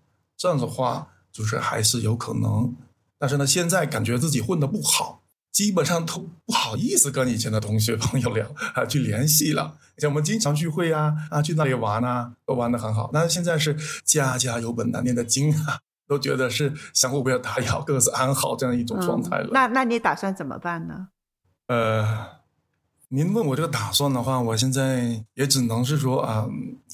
这样的话就是还是有可能。但是呢，现在感觉自己混得不好，基本上都不好意思跟以前的同学朋友聊啊，去联系了。像我们经常聚会啊，啊，去那里玩啊，都玩得很好。但是现在是家家有本难念的经啊，都觉得是相互不要打扰，各自安好这样一种状态了。 嗯、那那你打算怎么办呢？ 呃，您问我这个打算的话，我现在也只能是说啊、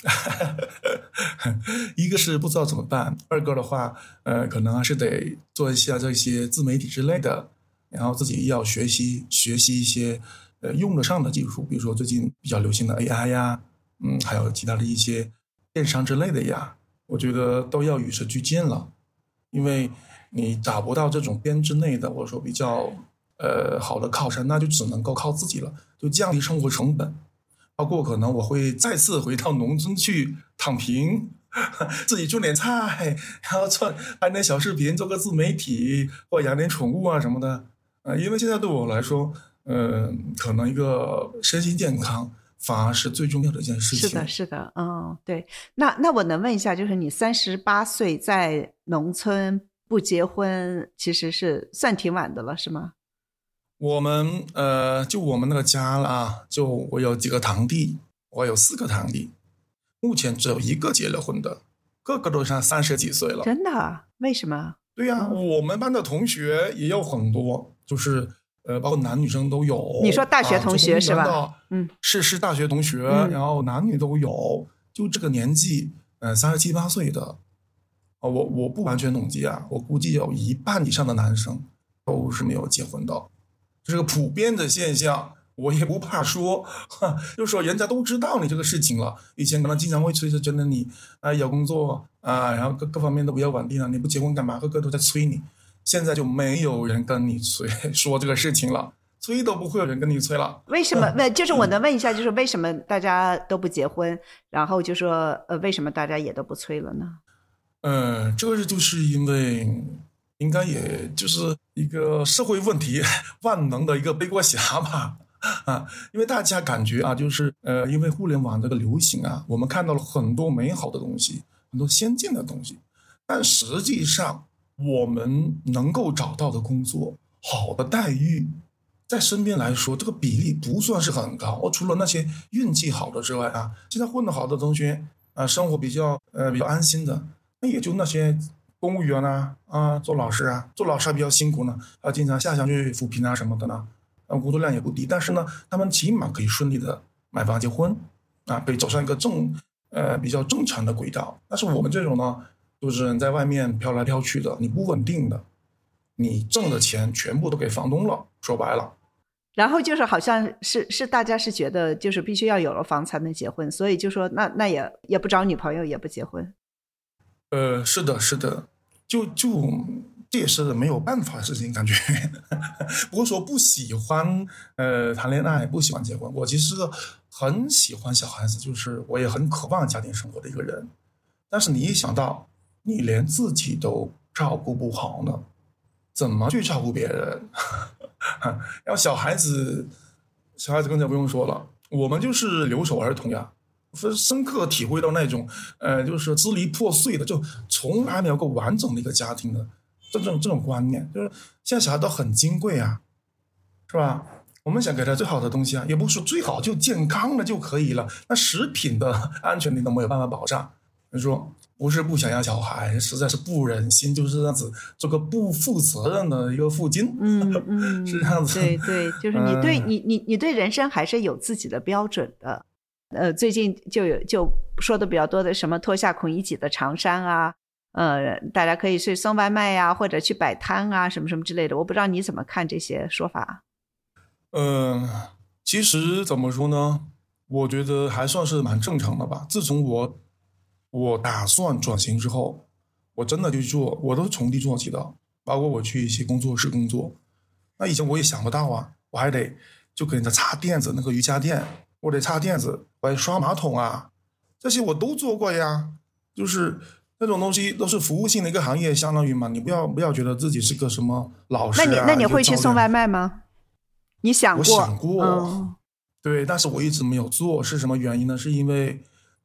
嗯，一个是不知道怎么办，二个的话，呃，可能还是得做一下这些自媒体之类的，然后自己要学习学习一些呃用得上的技术，比如说最近比较流行的 A I 呀，嗯，还有其他的一些电商之类的呀，我觉得都要与时俱进了，因为你找不到这种编制内的或者说比较呃好的靠山，那就只能够靠自己了，就降低生活成本。包括可能我会再次回到农村去躺平，自己种点菜，然后做拍点小视频，做个自媒体，或养点宠物啊什么的。呃，因为现在对我来说，呃，可能一个身心健康反而是最重要的一件事情。 是的，是的，嗯，对。那那我能问一下，就是你三十八岁在农村不结婚，其实是算挺晚的了，是吗？ 我们呃，就我们那个家了啊，就我有几个堂弟，我有四个堂弟，目前只有一个结了婚的，个个都上三十几岁了。 真的？为什么？ 对呀、啊嗯，我们班的同学也有很多，就是呃，包括男女生都有。 你说大学同学、啊、是吧？ 嗯，是是大学同学、嗯，然后男女都有，就这个年纪，呃，三十七八岁的，啊，我我不完全统计啊，我估计有一半以上的男生都是没有结婚的。这是个普遍的现象，我也不怕说，就是说人家都知道你这个事情了。以前可能经常会催着觉得你啊、呃、有工作啊、呃，然后各各方面都比较稳定了，你不结婚干嘛？个个都在催你。现在就没有人跟你催说这个事情了，催都不会有人跟你催了。 为什么？嗯、就是我能问一下，就是为什么大家都不结婚？然后就说呃，为什么大家也都不催了呢？ 呃，这个就是因为。应该也就是一个社会问题，万能的一个背锅侠吧，啊，因为大家感觉啊，就是呃，因为互联网这个流行啊，我们看到了很多美好的东西，很多先进的东西，但实际上我们能够找到的工作、好的待遇，在身边来说，这个比例不算是很高。我除了那些运气好的之外啊，现在混得好的同学啊，生活比较呃比较安心的，那也就那些。公务员啊，啊，做老师啊，做老师还比较辛苦呢，啊，经常下乡去扶贫啊什么的呢，啊，工作量也不低，但是呢，他们起码可以顺利的买房结婚，啊，可以走上一个正，呃，比较正常的轨道。但是我们这种呢，就是在外面飘来飘去的，你不稳定的，你挣的钱全部都给房东了，说白了。 然后就是好像是是大家是觉得就是必须要有了房才能结婚，所以就说那那也也不找女朋友，也不结婚。 呃，是的，是的，就就这也是没有办法的事情，感觉。不过说不喜欢呃谈恋爱，不喜欢结婚，我其实很喜欢小孩子，就是我也很渴望家庭生活的一个人。但是你一想到你连自己都照顾不好呢，怎么去照顾别人？然后小孩子，小孩子更加不用说了，我们就是留守儿童呀。深刻体会到那种呃，就是支离破碎的，就从来没有个完整的一个家庭的这种这种观念，就是现在小孩都很金贵啊，是吧？我们想给他最好的东西啊，也不是说最好就健康的就可以了，那食品的安全你都没有办法保障。你说不是不想要小孩，实在是不忍心，就是这样子做个不负责任的一个父亲， 嗯嗯， 是这样子。 对对，就是你对、嗯、你你你对人生还是有自己的标准的。呃，最近就有就说的比较多的什么脱下孔乙己的长衫啊，呃，大家可以去送外卖呀、啊，或者去摆摊啊，什么什么之类的。我不知道你怎么看这些说法。 嗯、呃，其实怎么说呢？我觉得还算是蛮正常的吧。自从我我打算转型之后，我真的就做，我都是从低做起的，包括我去一些工作室工作。那以前我也想不到啊，我还得就给人家擦垫子，那个瑜伽垫。我得擦垫子，我得刷马桶啊，这些我都做过呀。就是那种东西都是服务性的一个行业，相当于嘛，你不要不要觉得自己是个什么老师啊。 那你那你会去送外卖吗？你想过？ 我想过，嗯、对，但是我一直没有做，是什么原因呢？是因为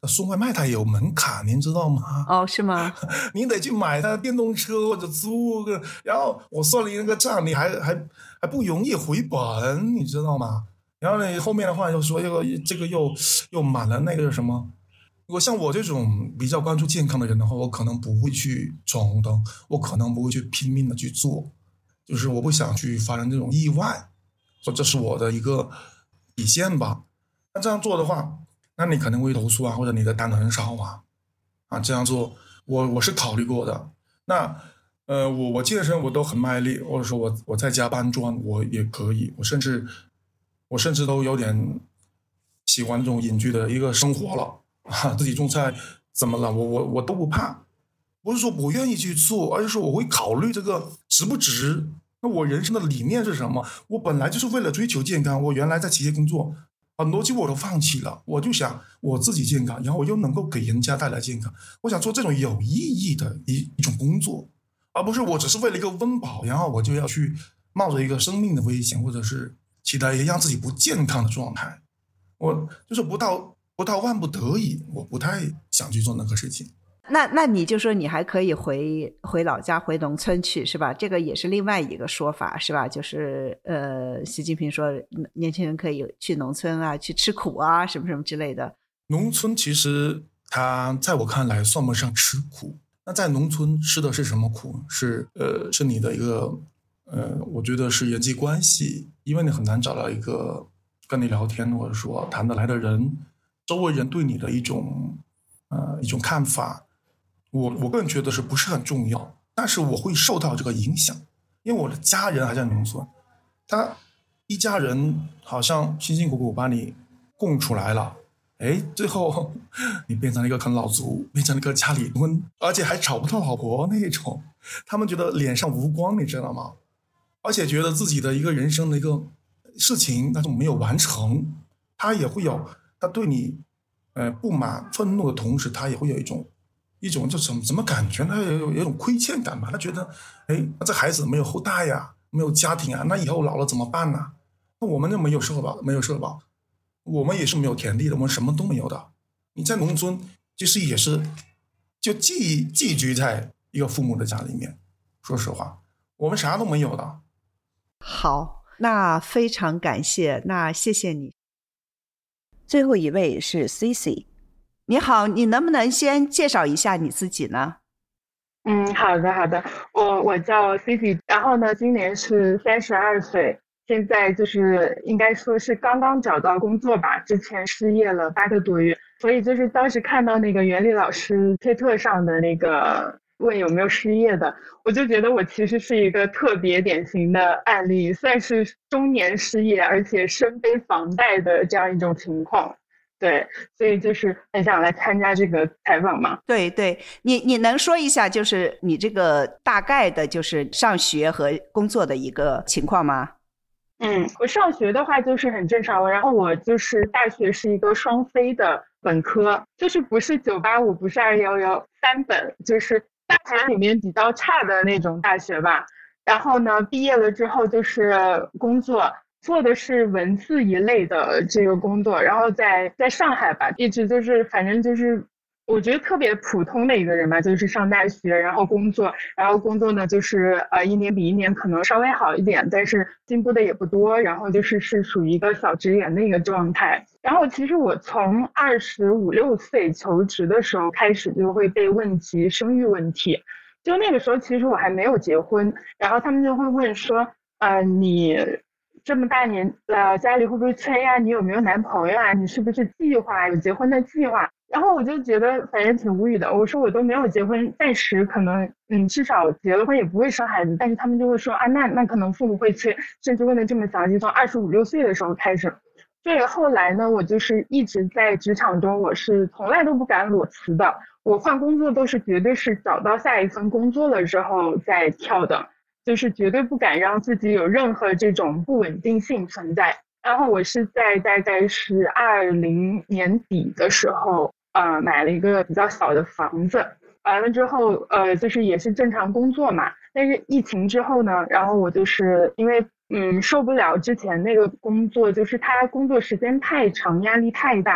送外卖它也有门槛，您知道吗？ 哦，是吗？ 你得去买它电动车或者租个，然后我算了那个账，你还还还不容易回本，你知道吗？然后呢，后面的话又说这个这个又又满了那个什么。如果像我这种比较关注健康的人的话，我可能不会去闯红灯，我可能不会去拼命的去做，就是我不想去发生这种意外，说这是我的一个底线吧。那这样做的话，那你可能会投诉啊，或者你的单很少啊，啊这样做我我是考虑过的。那呃我我健身我都很卖力，或者说我我在家搬砖我也可以，我甚至我甚至都有点喜欢这种隐居的一个生活了。啊，自己种菜怎么了？我我我都不怕，不是说不愿意去做，而是说我会考虑这个值不值。那我人生的理念是什么？我本来就是为了追求健康，我原来在企业工作，很多机会我都放弃了，我就想我自己健康，然后我又能够给人家带来健康，我想做这种有意义的一一种工作，而不是我只是为了一个温饱，然后我就要去冒着一个生命的危险，或者是期待让自己不健康的状态。我就是不到。不到万不得已，我不太想去做那个事情。 那那你就说你还可以回回老家回农村去是吧？这个也是另外一个说法是吧？就是呃，习近平说年轻人可以去农村啊，去吃苦啊，什么什么之类的。 农村其实它在我看来算不上吃苦。那在农村吃的是什么苦？是呃，是你的一个呃，我觉得是人际关系，因为你很难找到一个跟你聊天或者说谈得来的人。周围人对你的一种呃一种看法，我我个人觉得是不是很重要，但是我会受到这个影响，因为我的家人还在农村，他一家人好像辛辛苦苦把你供出来了，哎，最后你变成了一个啃老族，变成了一个家里蹲，而且还找不到老婆那种，他们觉得脸上无光，你知道吗？而且觉得自己的一个人生的一个事情那种没有完成，他也会有。他对你，呃，不满、愤怒的同时，他也会有一种，一种这种怎么感觉？他有有一种亏欠感吧？他觉得，哎，这孩子没有后代呀，没有家庭啊，那以后老了怎么办呢？那我们就没有社保，没有社保，我们也是没有田地的，我们什么都没有的。你在农村，其实也是，就寄寄居在一个父母的家里面。说实话，我们啥都没有的。 好，那非常感谢，那谢谢你。 最后一位是 Cici， 你好，你能不能先介绍一下你自己呢？ 嗯，好的好的，我我叫 Cici， 然后呢，今年是三十二岁，现在就是应该说是刚刚找到工作吧，之前失业了八个多月，所以就是当时看到那个袁立老师推特上的那个问有没有失业的，我就觉得我其实是一个特别典型的案例，算是中年失业而且身背房贷的这样一种情况。对，所以就是很想来参加这个采访嘛。 对对，你你能说一下就是你这个大概的就是上学和工作的一个情况吗？ 嗯，我上学的话就是很正常，然后我就是大学是一个双非的本科，就是不是九八五，不是二幺幺，三本，就是大学里面比较差的那种大学吧。然后呢，毕业了之后就是工作，做的是文字一类的这个工作，然后在在上海吧，一直就是反正就是我觉得特别普通的一个人吧，就是上大学，然后工作，然后工作呢就是呃一年比一年可能稍微好一点，但是进步的也不多，然后就是是属于一个小职员的一个状态。然后其实我从二十五六岁求职的时候开始就会被问及生育问题，就那个时候其实我还没有结婚，然后他们就会问说呃你这么大年呃家里会不会催呀？你有没有男朋友啊？你是不是计划有结婚的计划？然后我就觉得反正挺无语的，我说我都没有结婚，暂时可能嗯至少结了婚也不会生孩子，但是他们就会说啊那那可能父母会催，甚至问的这么详细，从二十五六岁的时候开始。所以后来呢，我就是一直在职场中，我是从来都不敢裸辞的，我换工作都是绝对是找到下一份工作了之后再跳的，就是绝对不敢让自己有任何这种不稳定性存在。然后我是在大概是二零年底的时候呃，买了一个比较小的房子，完了之后呃，就是也是正常工作嘛，但是疫情之后呢，然后我就是因为嗯受不了之前那个工作，就是他工作时间太长，压力太大，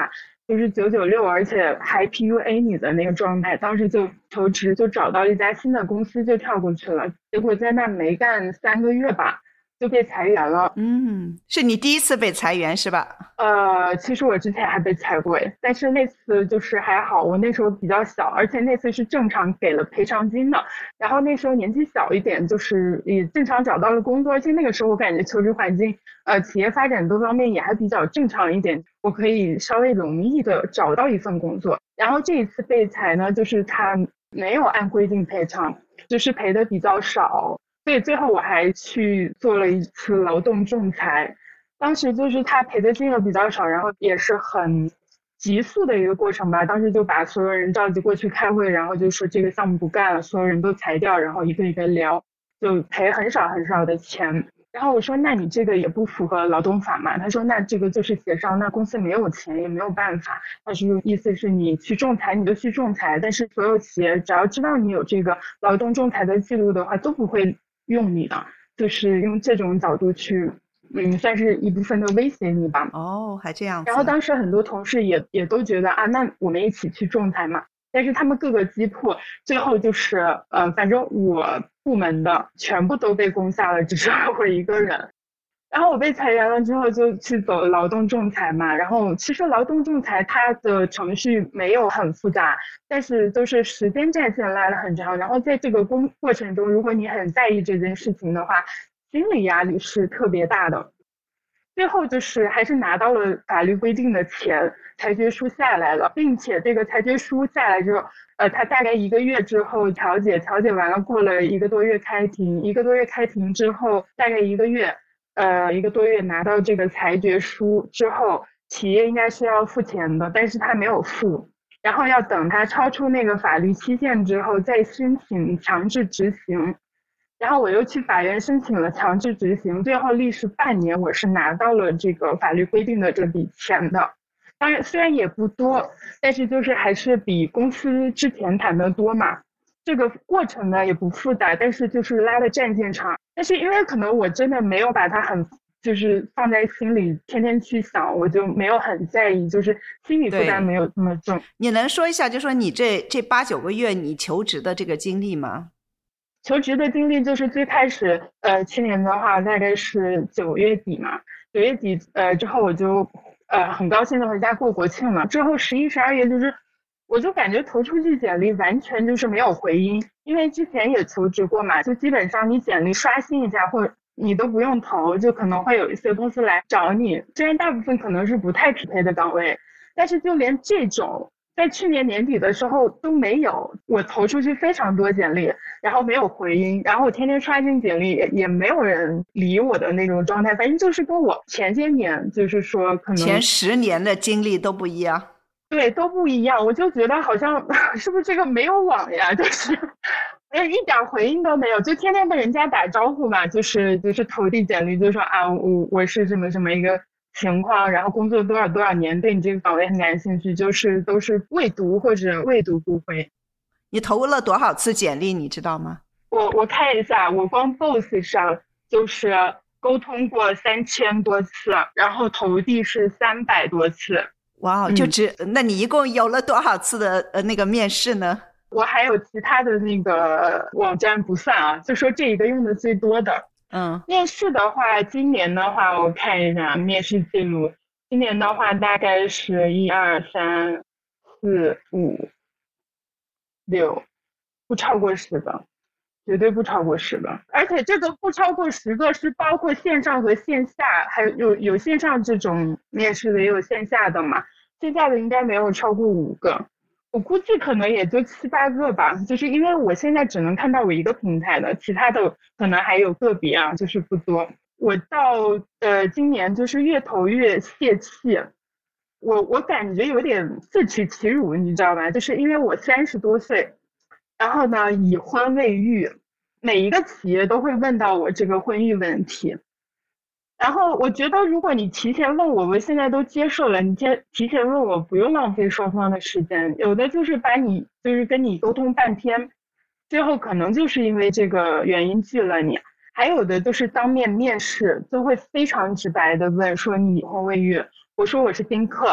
就是九九六，而且还 P U A 你的那个状态，当时就求职就找到一家新的公司就跳过去了，结果在那没干三个月吧就被裁员了。 嗯，是你第一次被裁员是吧？ 呃，其实我之前还被裁过，但是那次就是还好，我那时候比较小，而且那次是正常给了赔偿金的。然后那时候年纪小一点，就是也正常找到了工作，而且那个时候我感觉求职环境，呃，企业发展多方面也还比较正常一点，我可以稍微容易的找到一份工作。然后这一次被裁呢，就是他没有按规定赔偿，就是赔的比较少。所以最后我还去做了一次劳动仲裁，当时就是他赔的金额比较少，然后也是很急速的一个过程吧。当时就把所有人召集过去开会，然后就说这个项目不干了，所有人都裁掉，然后一个一个聊，就赔很少很少的钱。然后我说那你这个也不符合劳动法嘛？他说那这个就是协商，那公司没有钱也没有办法。他是意思是你去仲裁你就去仲裁，但是所有企业只要知道你有这个劳动仲裁的记录的话，都不会用你的，就是用这种角度去嗯，算是一部分的威胁你吧。 哦，还这样子。 然后当时很多同事也也都觉得啊，那我们一起去仲裁嘛。但是他们各个击破，最后就是呃，反正我部门的全部都被攻下了，只剩我一个人。然后我被裁员了之后就去走劳动仲裁嘛。然后其实劳动仲裁它的程序没有很复杂，但是都是时间战线拉得很长。然后在这个工过程中，如果你很在意这件事情的话，心理压力是特别大的。最后就是还是拿到了法律规定的钱，裁决书下来了，并且这个裁决书下来之后，呃，他大概一个月之后调解，调解完了过了一个多月开庭，一个多月开庭之后，大概一个月，呃，一个多月拿到这个裁决书之后，企业应该是要付钱的，但是他没有付，然后要等他超出那个法律期限之后再申请强制执行。然后我又去法院申请了强制执行，最后历时半年，我是拿到了这个法律规定的这笔钱的。当然虽然也不多，但是就是还是比公司之前谈的多嘛。这个过程呢也不复杂，但是就是拉的战线长。但是因为可能我真的没有把它很就是放在心里，天天去想，我就没有很在意，就是心理负担没有这么重。 你能说一下，就说你这这八九个月你求职的这个经历吗？ 求职的经历就是最开始，呃，去年的话大概是九月底嘛，九月底呃之后我就呃很高兴的回家过国庆了。之后十一、十二月就是，我就感觉投出去简历完全就是没有回音，因为之前也求职过嘛，就基本上你简历刷新一下或者你都不用投，就可能会有一些公司来找你，虽然大部分可能是不太匹配的岗位，但是就连这种。在去年年底的时候都没有，我投出去非常多简历，然后没有回音，然后我天天刷新简历，也也没有人理我的那种状态，反正就是跟我前些年就是说可能前十年的经历都不一样。 对，都不一样，我就觉得好像是不是这个没有网呀，就是一点回应都没有，就天天跟人家打招呼嘛，就是就是投递简历就说啊我我是什么什么一个情况，然后工作多少多少年，对你这个岗位很感兴趣，就是都是未读或者未读不回。 你投了多少次简历你知道吗？ 我我看一下，我光 B O S S 上就是沟通过三千多次，然后投递是三百多次。 哇，就只、嗯、那你一共有了多少次的呃那个面试呢？ 我还有其他的那个网站不算啊，就说这一个用的最多的。 嗯， 面试的话，今年的话，我看一下面试记录。今年的话，大概是一二三四五六，不超过十个，绝对不超过十个。而且这个不超过十个是包括线上和线下，还有有有线上这种面试的，也有线下的嘛。线下的应该没有超过五个。我估计可能也就七八个吧，就是因为我现在只能看到我一个平台的，其他的可能还有个别啊，就是不多。我到呃今年就是越投越泄气，我我感觉有点自取其辱，你知道吧？就是因为我三十多岁，然后呢已婚未育，每一个企业都会问到我这个婚育问题。然后我觉得如果你提前问我，我现在都接受了，你提提前问我不用浪费双方的时间，有的就是把你就是跟你沟通半天，最后可能就是因为这个原因拒了你，还有的就是当面面试就会非常直白的问说你已婚未育，我说我是宾客，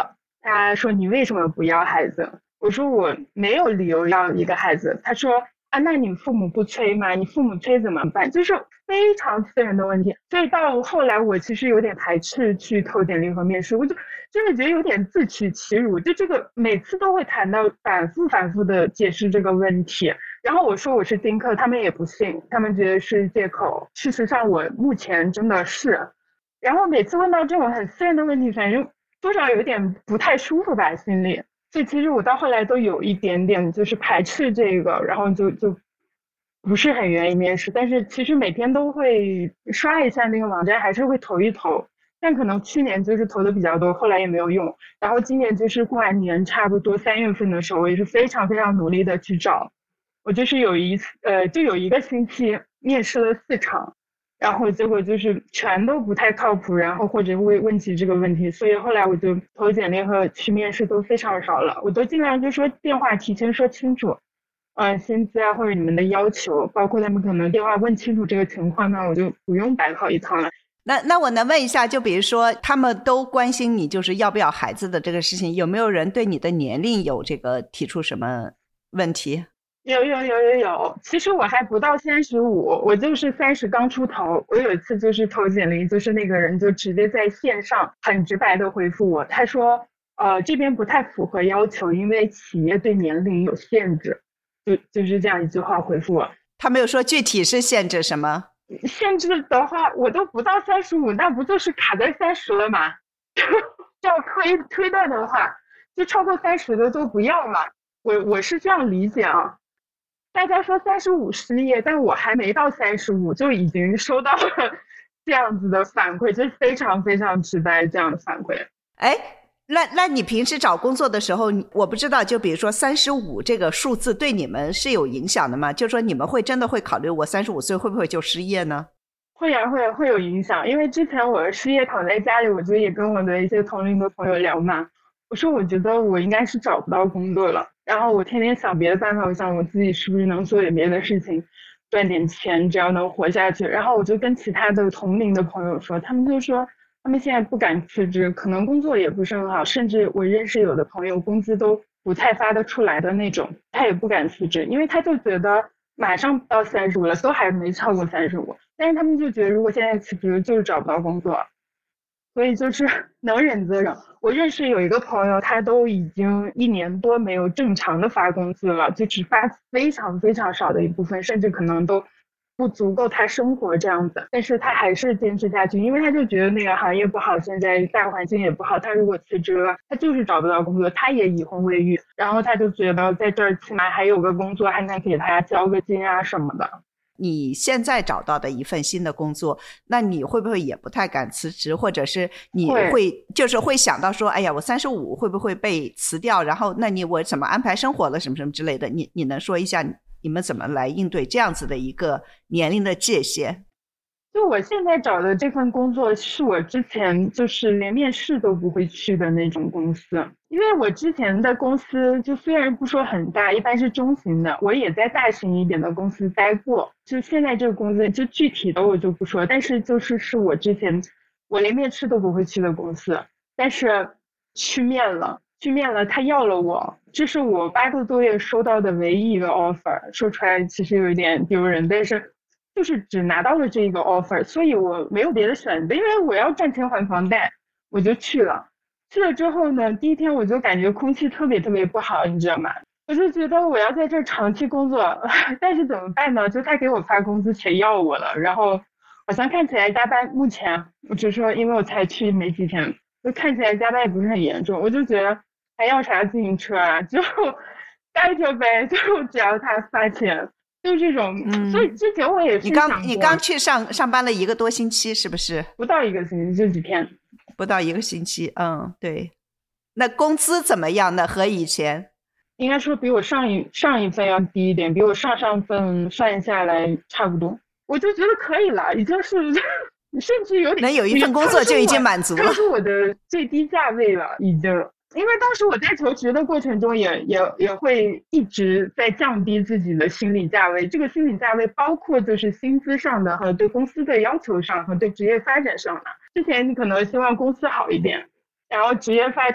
他说你为什么不要孩子？我说我没有理由要一个孩子。他说啊，那你父母不催吗？你父母催怎么办？就是非常私人的问题。所以到后来我其实有点排斥去投简历和面试，我就真的觉得有点自取其辱，就这个每次都会谈到反复反复的解释这个问题。然后我说我是丁克，他们也不信，他们觉得是借口。事实上我目前真的是，然后每次问到这种很私人的问题，反正多少有点不太舒服吧，心里。所以其实我到后来都有一点点就是排斥这个，然后就就不是很愿意面试。但是其实每天都会刷一下那个网站，还是会投一投。但可能去年就是投的比较多，后来也没有用。然后今年就是过完年差不多三月份的时候，我也是非常非常努力的去找。我就是有一次呃，就有一个星期面试了四场，然后结果就是全都不太靠谱，然后或者会问起这个问题，所以后来我就投简历和去面试都非常少了。我都尽量就说电话提前说清楚，呃，薪资啊或者你们的要求，包括他们可能电话问清楚这个情况呢，我就不用白跑一趟了。 那那我能问一下，就比如说他们都关心你就是要不要孩子的这个事情，有没有人对你的年龄有这个提出什么问题？ 有有有有有，其实我还不到三十五，我就是三十刚出头。我有一次就是投简历，就是那个人就直接在线上很直白的回复我，他说呃这边不太符合要求，因为企业对年龄有限制，就就是这样一句话回复我。 他没有说具体是限制什么？ 限制的话我都不到三十五，那不就是卡在三十了吗？这样推推断的话，就超过三十的都不要嘛。我我是这样理解啊。大家说三十五失业，但我还没到三十五就已经收到了这样子的反馈，就非常非常直白这样的反馈。 哎，那那你平时找工作的时候，我不知道，就比如说三十五这个数字对你们是有影响的吗？就说你们会真的会考虑我三十五岁会不会就失业呢？ 会啊会会有影响，因为之前我失业躺在家里，我就也跟我的一些同龄的朋友聊嘛，我说我觉得我应该是找不到工作了，然后我天天想别的办法，我想我自己是不是能做点别的事情赚点钱，只要能活下去。然后我就跟其他的同龄的朋友说，他们就说他们现在不敢辞职，可能工作也不是很好，甚至我认识有的朋友工资都不太发得出来的那种，他也不敢辞职，因为他就觉得马上到三十五了，都还没超过三十五，但是他们就觉得如果现在辞职就是找不到工作，所以就是能忍则忍。我认识有一个朋友，他都已经一年多没有正常的发工资了，就只发非常非常少的一部分，甚至可能都不足够他生活这样子，但是他还是坚持下去，因为他就觉得那个行业不好，现在大环境也不好，他如果辞职了，他就是找不到工作，他也已婚未育，然后他就觉得在这儿起码还有个工作，还能给他交个金啊什么的。 你现在找到的一份新的工作，那你会不会也不太敢辞职，或者是你会, 会就是会想到说，哎呀，我三十五会不会被辞掉，然后那你我怎么安排生活了什么什么之类的，你你能说一下你们怎么来应对这样子的一个年龄的界限？ 就我现在找的这份工作是我之前就是连面试都不会去的那种公司，因为我之前的公司就虽然不说很大，一般是中型的，我也在大型一点的公司待过，就现在这个公司就具体的我就不说，但是就是是我之前我连面试都不会去的公司，但是去面了去面了他要了我，这是我八个多月收到的唯一一个 offer， 说出来其实有一点丢人，但是就是只拿到了这一个 offer， 所以我没有别的选择，因为我要赚钱还房贷，我就去了。去了之后呢，第一天我就感觉空气特别特别不好，你知道吗？我就觉得我要在这儿长期工作，但是怎么办呢？就他给我发工资且要我了，然后好像看起来加班，目前我就说因为我才去没几天，就看起来加班也不是很严重，我就觉得还要啥自行车啊，就待着呗，就只要他发钱。就这种、嗯、所以之前我也是想过， 你刚你刚去上上班了一个多星期是不是？ 不到一个星期，就几天， 不到一个星期。嗯，对。那工资怎么样呢？和以前应该说比我上一上一份要低一点，比我上上份算下来差不多，我就觉得可以了，已经是甚至有点能有一份工作就已经满足了， 这是我的最低价位了已经。因为当时我在求职的过程中也也也会一直在降低自己的心理价位，这个心理价位包括就是薪资上的和对公司的要求上和对职业发展上的。之前你可能希望公司好一点，然后职业发展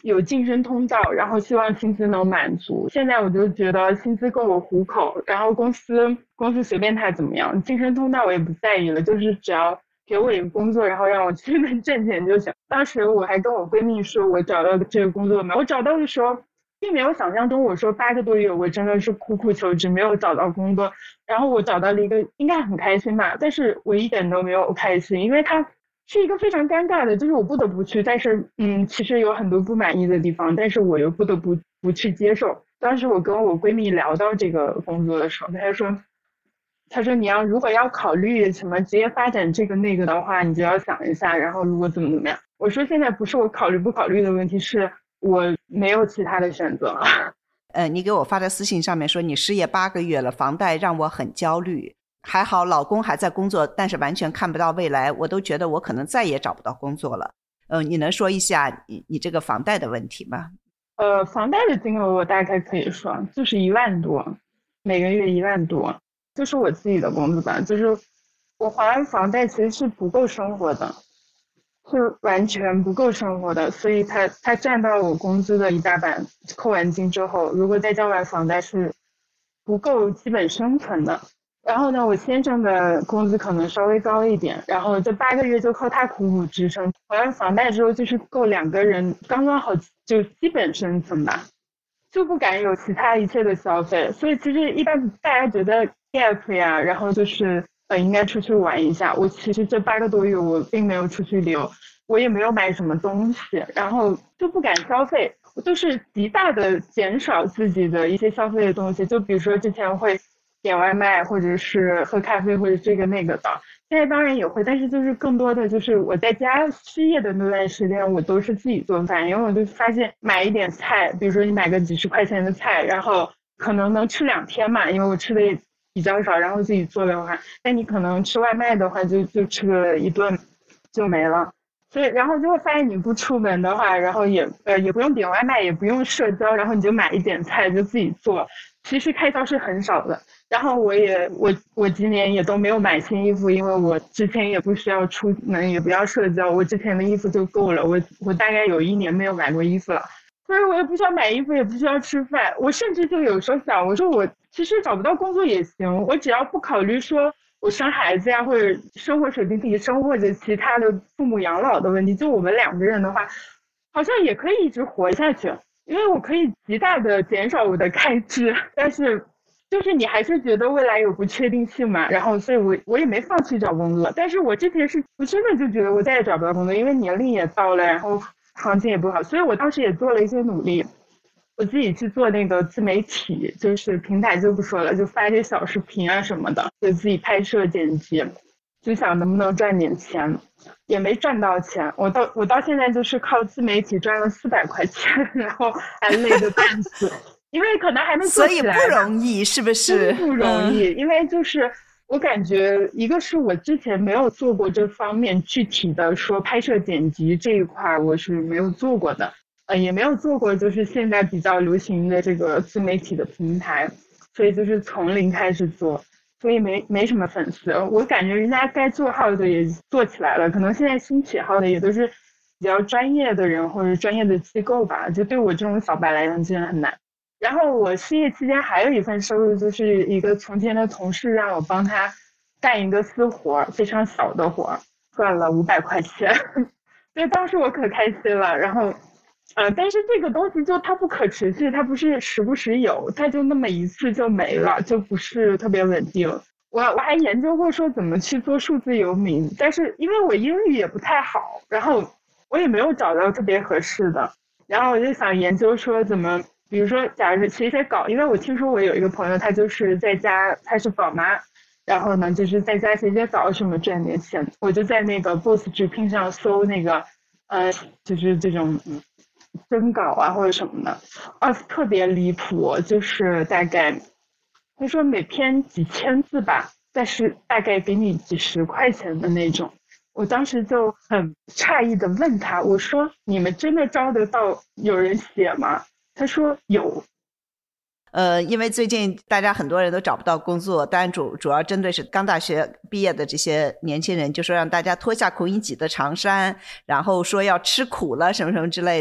有晋升通道，然后希望薪资能满足。现在我就觉得薪资够我糊口，然后公司公司随便他怎么样，晋升通道我也不在意了，就是只要给我一个工作，然后让我去能挣钱就行。当时我还跟我闺蜜说我找到这个工作没，我找到的时候并没有想象中我说八个多月我真的是苦苦求职没有找到工作，然后我找到了一个应该很开心吧，但是我一点都没有开心，因为它是一个非常尴尬的，就是我不得不去，但是嗯，其实有很多不满意的地方，但是我又不得不不去接受。当时我跟我闺蜜聊到这个工作的时候，她说她说你要如果要考虑什么职业发展这个那个的话，你就要想一下，然后如果怎么怎么样。我说现在不是我考虑不考虑的问题，是我没有其他的选择了。 呃，你给我发的私信上面说你失业八个月了，房贷让我很焦虑。还好老公还在工作，但是完全看不到未来，我都觉得我可能再也找不到工作了。呃，你能说一下你你这个房贷的问题吗？ 呃，房贷的金额我大概可以说就是一万多，每个月一万多，就是我自己的工资吧，就是我还完房贷其实是不够生活的，是完全不够生活的，所以它它占到我工资的一大半，扣完金之后，如果再交完房贷是不够基本生存的。然后呢，我先生的工资可能稍微高一点，然后这八个月就靠他苦苦支撑，还完房贷之后就是够两个人刚刚好就基本生存吧，就不敢有其他一切的消费。所以其实一般大家觉得 gap 呀，然后就是呃应该出去玩一下，我其实这八个多月我并没有出去旅游，我也没有买什么东西，然后就不敢消费，我就是极大的减少自己的一些消费的东西，就比如说之前会点外卖或者是喝咖啡或者这个那个的，现在当然也会，但是就是更多的就是我在家失业的那段时间我都是自己做饭，因为我就发现买一点菜，比如说你买个几十块钱的菜，然后可能能吃两天嘛，因为我吃的也比较少，然后自己做的话，但你可能吃外卖的话就就吃个一顿就没了。所以然后就会发现你不出门的话，然后也呃也不用点外卖，也不用社交，然后你就买一点菜就自己做，其实开销是很少的。然后我也我我今年也都没有买新衣服，因为我之前也不需要出门，也不要社交，我之前的衣服就够了，我我大概有一年没有买过衣服了，所以我也不需要买衣服，也不需要吃饭。我甚至就有时候想，我说我其实找不到工作也行，我只要不考虑说我生孩子呀，或者生活水平提升，或者其他的父母养老的问题，就我们两个人的话，好像也可以一直活下去，因为我可以极大的减少我的开支，但是就是你还是觉得未来有不确定性嘛，然后所以我我也没放弃找工作，但是我之前是我真的就觉得我再也找不到工作，因为年龄也到了，然后行情也不好，所以我当时也做了一些努力，我自己去做那个自媒体，就是平台就不说了，就发一些小视频啊什么的，就自己拍摄剪辑，就想能不能赚点钱，也没赚到钱，我到我到现在就是靠自媒体赚了四百块钱，然后还累得半死。因为可能还没做起来， 所以不容易，是不是？ 不容易、嗯、因为就是我感觉一个是我之前没有做过这方面具体的说拍摄剪辑这一块我是没有做过的，呃，也没有做过就是现在比较流行的这个自媒体的平台，所以就是从零开始做，所以没没什么粉丝。我感觉人家该做号的也做起来了，可能现在新起号的也都是比较专业的人或者专业的机构吧，就对我这种小白来讲真的很难。然后我失业期间还有一份收入，就是一个从前的同事让我帮他干一个私活，非常小的活，赚了五百块钱，所以当时我可开心了。然后，呃，但是这个东西就它不可持续，它不是时不时有，它就那么一次就没了，就不是特别稳定。我我还研究过说怎么去做数字游民，但是因为我英语也不太好，然后我也没有找到特别合适的，然后我就想研究说怎么。比如说假如写写稿，因为我听说我有一个朋友他就是在家，他是宝妈，然后呢就是在家写写稿什么赚点钱，我就在那个 Boss 直聘上搜那个呃就是这种征稿啊或者什么的，啊特别离谱，就是大概他说每篇几千字吧，但是大概给你几十块钱的那种。我当时就很诧异的问他，我说你们真的招得到有人写吗？他说有。 呃，因为最近大家很多人都找不到工作，当然主主要针对是刚大学毕业的这些年轻人，就说让大家脱下苦饮挤的长衫，然后说要吃苦了什么什么之类的。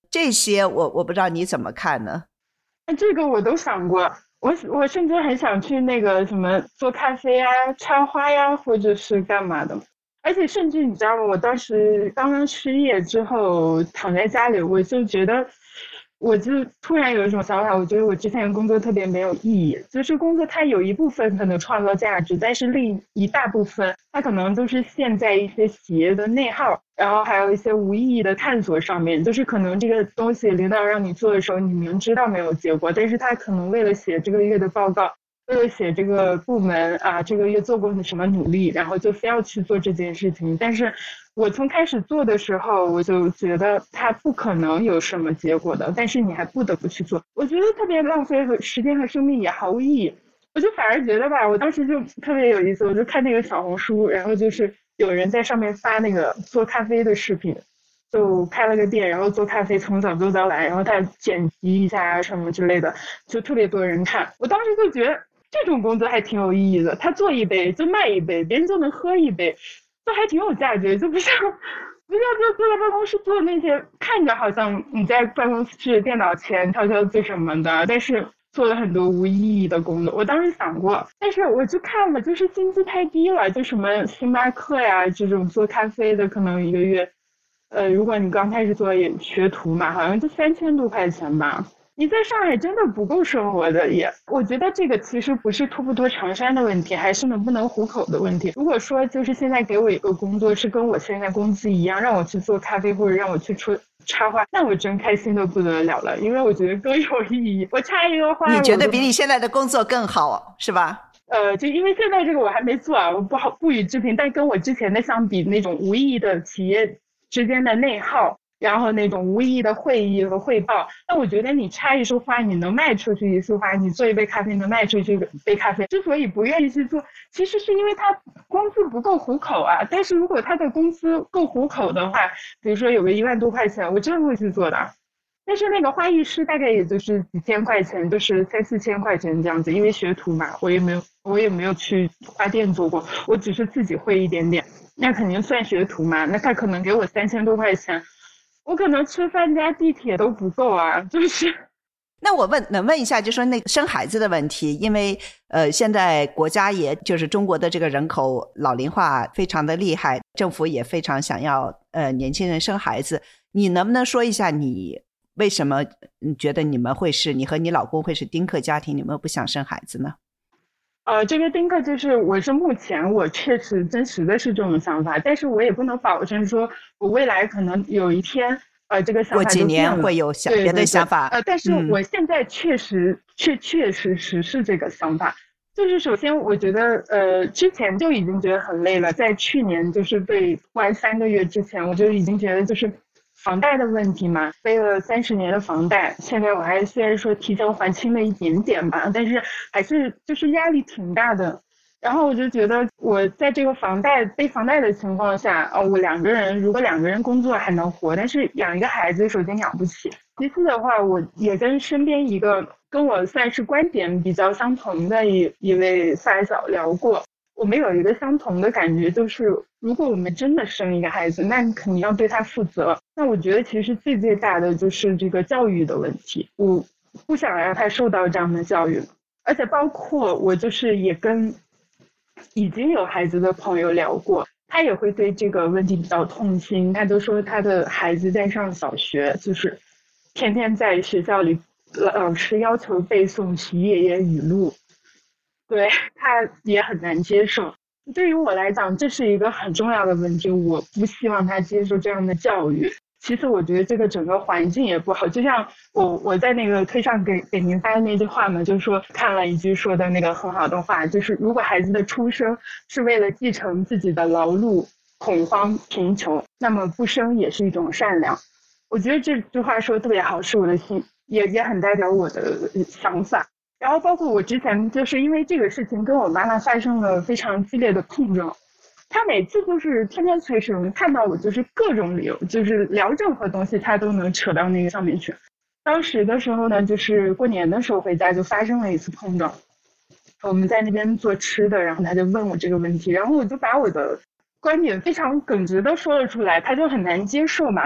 这些我我不知道你怎么看呢？ 这个我都想过，我我甚至很想去那个什么做咖啡呀、插花呀，或者是干嘛的。而且甚至你知道吗？我当时刚刚失业之后躺在家里，我就觉得，我就突然有一种想法，我觉得我之前的工作特别没有意义。就是工作它有一部分可能创造价值，但是另一大部分它可能都是陷在一些企业的内耗，然后还有一些无意义的探索上面。就是可能这个东西领导让你做的时候，你明知道没有结果，但是他可能为了写这个月的报告，为了写这个部门啊这个月做过什么努力，然后就非要去做这件事情。但是我从开始做的时候，我就觉得它不可能有什么结果的，但是你还不得不去做，我觉得特别浪费时间和生命，也毫无意义。我就反而觉得吧，我当时就特别有意思，我就看那个小红书，然后就是有人在上面发那个做咖啡的视频，就开了个店，然后做咖啡从早做到晚，然后他剪辑一下什么之类的，就特别多人看。我当时就觉得这种工作还挺有意义的，他做一杯就卖一杯，别人就能喝一杯，就还挺有价值，就不像不像就坐在办公室做那些看着好像你在办公室电脑前敲敲字什么的，但是做了很多无意义的工作。我当时想过，但是我就看了，就是薪资太低了，就什么星巴克呀这种做咖啡的，可能一个月，呃，如果你刚开始做也学徒嘛，好像就三千多块钱吧。你在上海真的不够生活的也，我觉得这个其实不是脱不脱长衫的问题，还是能不能糊口的问题。如果说就是现在给我一个工作是跟我现在工资一样，让我去做咖啡或者让我去出插花，那我真开心的不得了了，因为我觉得更有意义。我插一个花， 你觉得比你现在的工作更好是吧？ 呃，就因为现在这个我还没做啊，我不好不予置评，但跟我之前的相比，那种无意义的企业之间的内耗，然后那种无意义的会议和汇报，那我觉得你插一束花，你能卖出去一束花，你做一杯咖啡能卖出去一杯咖啡。之所以不愿意去做，其实是因为他工资不够糊口啊。但是如果他的工资够糊口的话，比如说有个一万多块钱，我真的会去做的。但是那个花艺师大概也就是几千块钱，就是三四千块钱这样子，因为学徒嘛，我也没有我也没有去花店做过，我只是自己会一点点，那肯定算学徒嘛。那他可能给我三千多块钱，我可能吃饭加地铁都不够啊，就是。 那我问能问一下，就说那个生孩子的问题，因为呃现在国家也就是中国的这个人口老龄化非常的厉害，政府也非常想要呃年轻人生孩子，你能不能说一下你为什么你觉得你们会是你和你老公会是丁克家庭，你们不想生孩子呢？ 呃，这个丁克就是我是目前我确实真实的是这种想法，但是我也不能保证说我未来可能有一天呃这个想法过几年会有想别的想法。 呃，但是我现在确实、嗯、确确实实是这个想法。就是首先我觉得呃之前就已经觉得很累了，在去年就是被关三个月之前，我就已经觉得就是房贷的问题嘛，背了三十年的房贷，现在我还虽然说提前还清了一点点吧，但是还是就是压力挺大的。然后我就觉得我在这个房贷背房贷的情况下，哦，我两个人如果两个人工作还能活，但是养一个孩子首先养不起，其次的话，我也跟身边一个跟我算是观点比较相同的一一位发小聊过。我们有一个相同的感觉，就是如果我们真的生一个孩子，那你肯定要对他负责。那我觉得其实最最大的就是这个教育的问题，我不想让他受到这样的教育。而且包括我就是也跟已经有孩子的朋友聊过，他也会对这个问题比较痛心。他都说他的孩子在上小学，就是天天在学校里老师要求背诵习爷爷语录，对，他也很难接受。对于我来讲，这是一个很重要的问题，我不希望他接受这样的教育。其次我觉得这个整个环境也不好，就像我我在那个推上给给您发的那句话嘛，就是说看了一句说的那个很好的话，就是如果孩子的出生是为了继承自己的劳碌、恐慌、贫穷，那么不生也是一种善良。我觉得这句话说的特别好，是我的心，也也很代表我的想法。然后包括我之前就是因为这个事情跟我妈妈发生了非常激烈的碰撞，她每次就是天天催生，看到我就是各种理由，就是聊任何东西她都能扯到那个上面去。当时的时候呢，就是过年的时候回家就发生了一次碰撞，我们在那边做吃的，然后她就问我这个问题，然后我就把我的观点非常耿直的说了出来，她就很难接受嘛。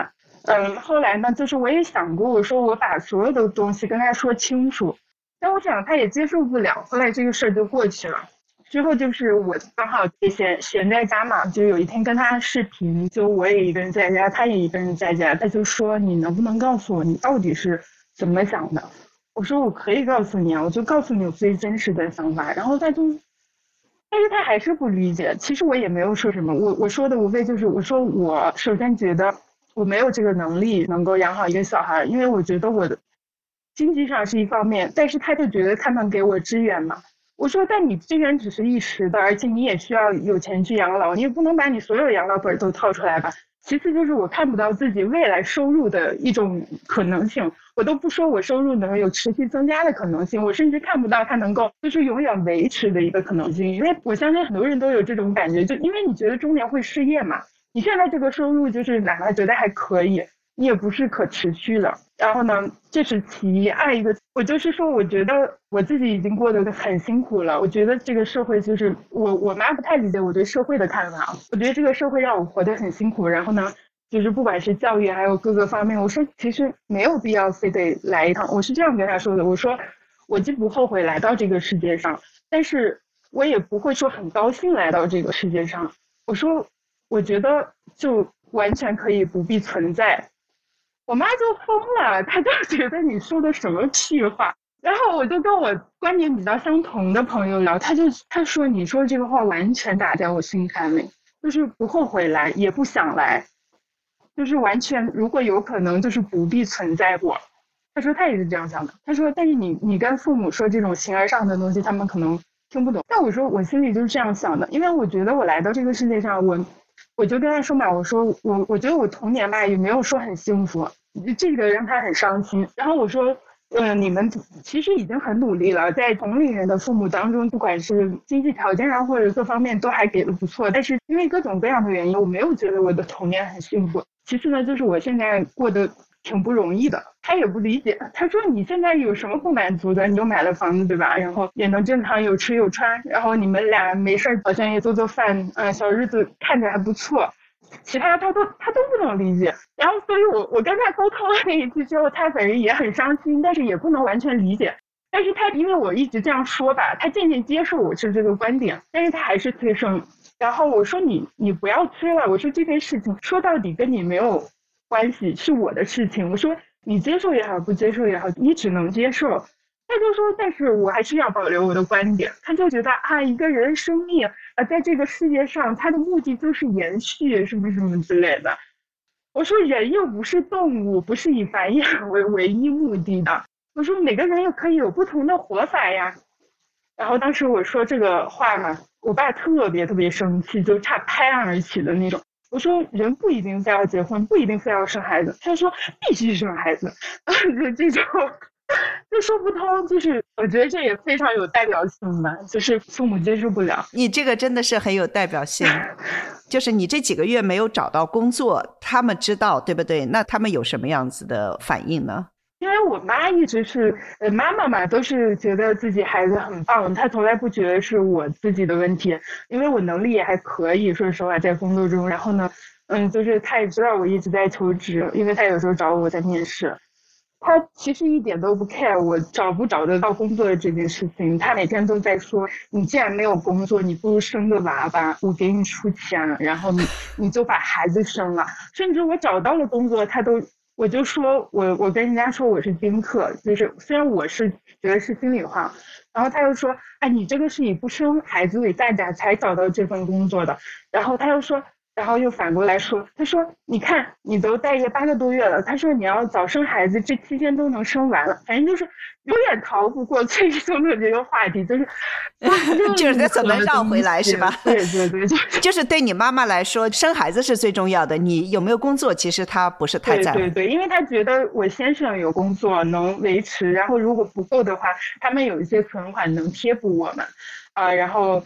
嗯，后来呢，就是我也想过，我说我把所有的东西跟他说清楚，但我想他也接受不了。后来这个事儿就过去了。之后就是我刚好也闲闲在家嘛，就有一天跟他视频，就我也一个人在家，他也一个人在家，他就说你能不能告诉我你到底是怎么想的？我说我可以告诉你啊，我就告诉你我最真实的想法。然后他就，但是他还是不理解。其实我也没有说什么，我我说的无非就是我说我首先觉得我没有这个能力能够养好一个小孩，因为我觉得我的经济上是一方面，但是他就觉得他能给我支援嘛。我说但你支援只是一时的，而且你也需要有钱去养老，你也不能把你所有养老本都掏出来吧。其次就是我看不到自己未来收入的一种可能性，我都不说我收入能有持续增加的可能性，我甚至看不到它能够就是永远维持的一个可能性。因为我相信很多人都有这种感觉，就因为你觉得中年会失业嘛，你现在这个收入就是哪怕觉得还可以，你也不是可持续的。然后呢，这是其一。二一个，我就是说我觉得我自己已经过得很辛苦了，我觉得这个社会就是我我妈不太理解我对社会的看法，我觉得这个社会让我活得很辛苦。然后呢，就是不管是教育还有各个方面，我说其实没有必要非得来一趟。我是这样跟他说的，我说我既不后悔来到这个世界上，但是我也不会说很高兴来到这个世界上。我说我觉得就完全可以不必存在。我妈就疯了，她就觉得你说的什么屁话。然后我就跟我观点比较相同的朋友聊，他就他说你说这个话完全打在我心坎里，就是不后悔来也不想来，就是完全如果有可能就是不必存在过。他说他也是这样想的，他说但是你你跟父母说这种形而上的东西他们可能听不懂，但我说我心里就是这样想的，因为我觉得我来到这个世界上，我我就跟他说嘛，我说我我觉得我童年吧也没有说很幸福，这个让他很伤心。然后我说嗯，你们其实已经很努力了，在同龄人的父母当中，不管是经济条件上或者各方面都还给的不错，但是因为各种各样的原因，我没有觉得我的童年很幸福。其次呢，就是我现在过得挺不容易的，他也不理解。他说你现在有什么不满足的？你又买了房子对吧？然后也能正常有吃有穿，然后你们俩没事好像也做做饭，嗯，小日子看着还不错。其他他都他都不能理解。然后所以我我跟他沟通了那一次之后，他本人也很伤心，但是也不能完全理解。但是他因为我一直这样说吧，他渐渐接受我是这个观点，但是他还是催生。然后我说你你不要催了，我说这件事情说到底跟你没有关系，是我的事情。我说你接受也好不接受也好，你只能接受。他就说但是我还是要保留我的观点。他就觉得啊，一个人生命啊，在这个世界上他的目的就是延续什么什么之类的。我说人又不是动物，不是以繁衍为唯一目的的。我说每个人又可以有不同的活法呀。然后当时我说这个话嘛，我爸特别特别生气，就差拍案而起的那种。我说人不一定非要结婚，不一定非要生孩子。他说必须生孩子，就这种就说不通。就是我觉得这也非常有代表性吧，就是父母接受不了。 你这个真的是很有代表性。就是你这几个月没有找到工作，他们知道对不对？那他们有什么样子的反应呢？ 因为我妈一直是呃妈妈嘛，都是觉得自己孩子很棒，她从来不觉得是我自己的问题，因为我能力也还可以，说实话在工作中。然后呢嗯，就是她也知道我一直在求职，因为她有时候找我在面试，她其实一点都不 care 我找不找得到工作的这件事情。她每天都在说你既然没有工作，你不如生个娃娃，我给你出钱，然后你你就把孩子生了。甚至我找到了工作，她都我就说我我跟人家说我是丁克，就是虽然我是觉得是心里话，然后他又说哎，你这个是以不生孩子为代价才找到这份工作的。然后他又说然后又反过来说，他说你看你都待业八个多月了，他说你要早生孩子，这期间都能生完了。反正就是永远逃不过催生的这个话题，就是就是怎么绕回来是吧？ 对对对，就是就是对你妈妈来说，生孩子是最重要的，你有没有工作其实她不是太在乎。 对对对，因为她觉得我先生有工作能维持，然后如果不够的话，他们有一些存款能贴补我们啊、呃，然后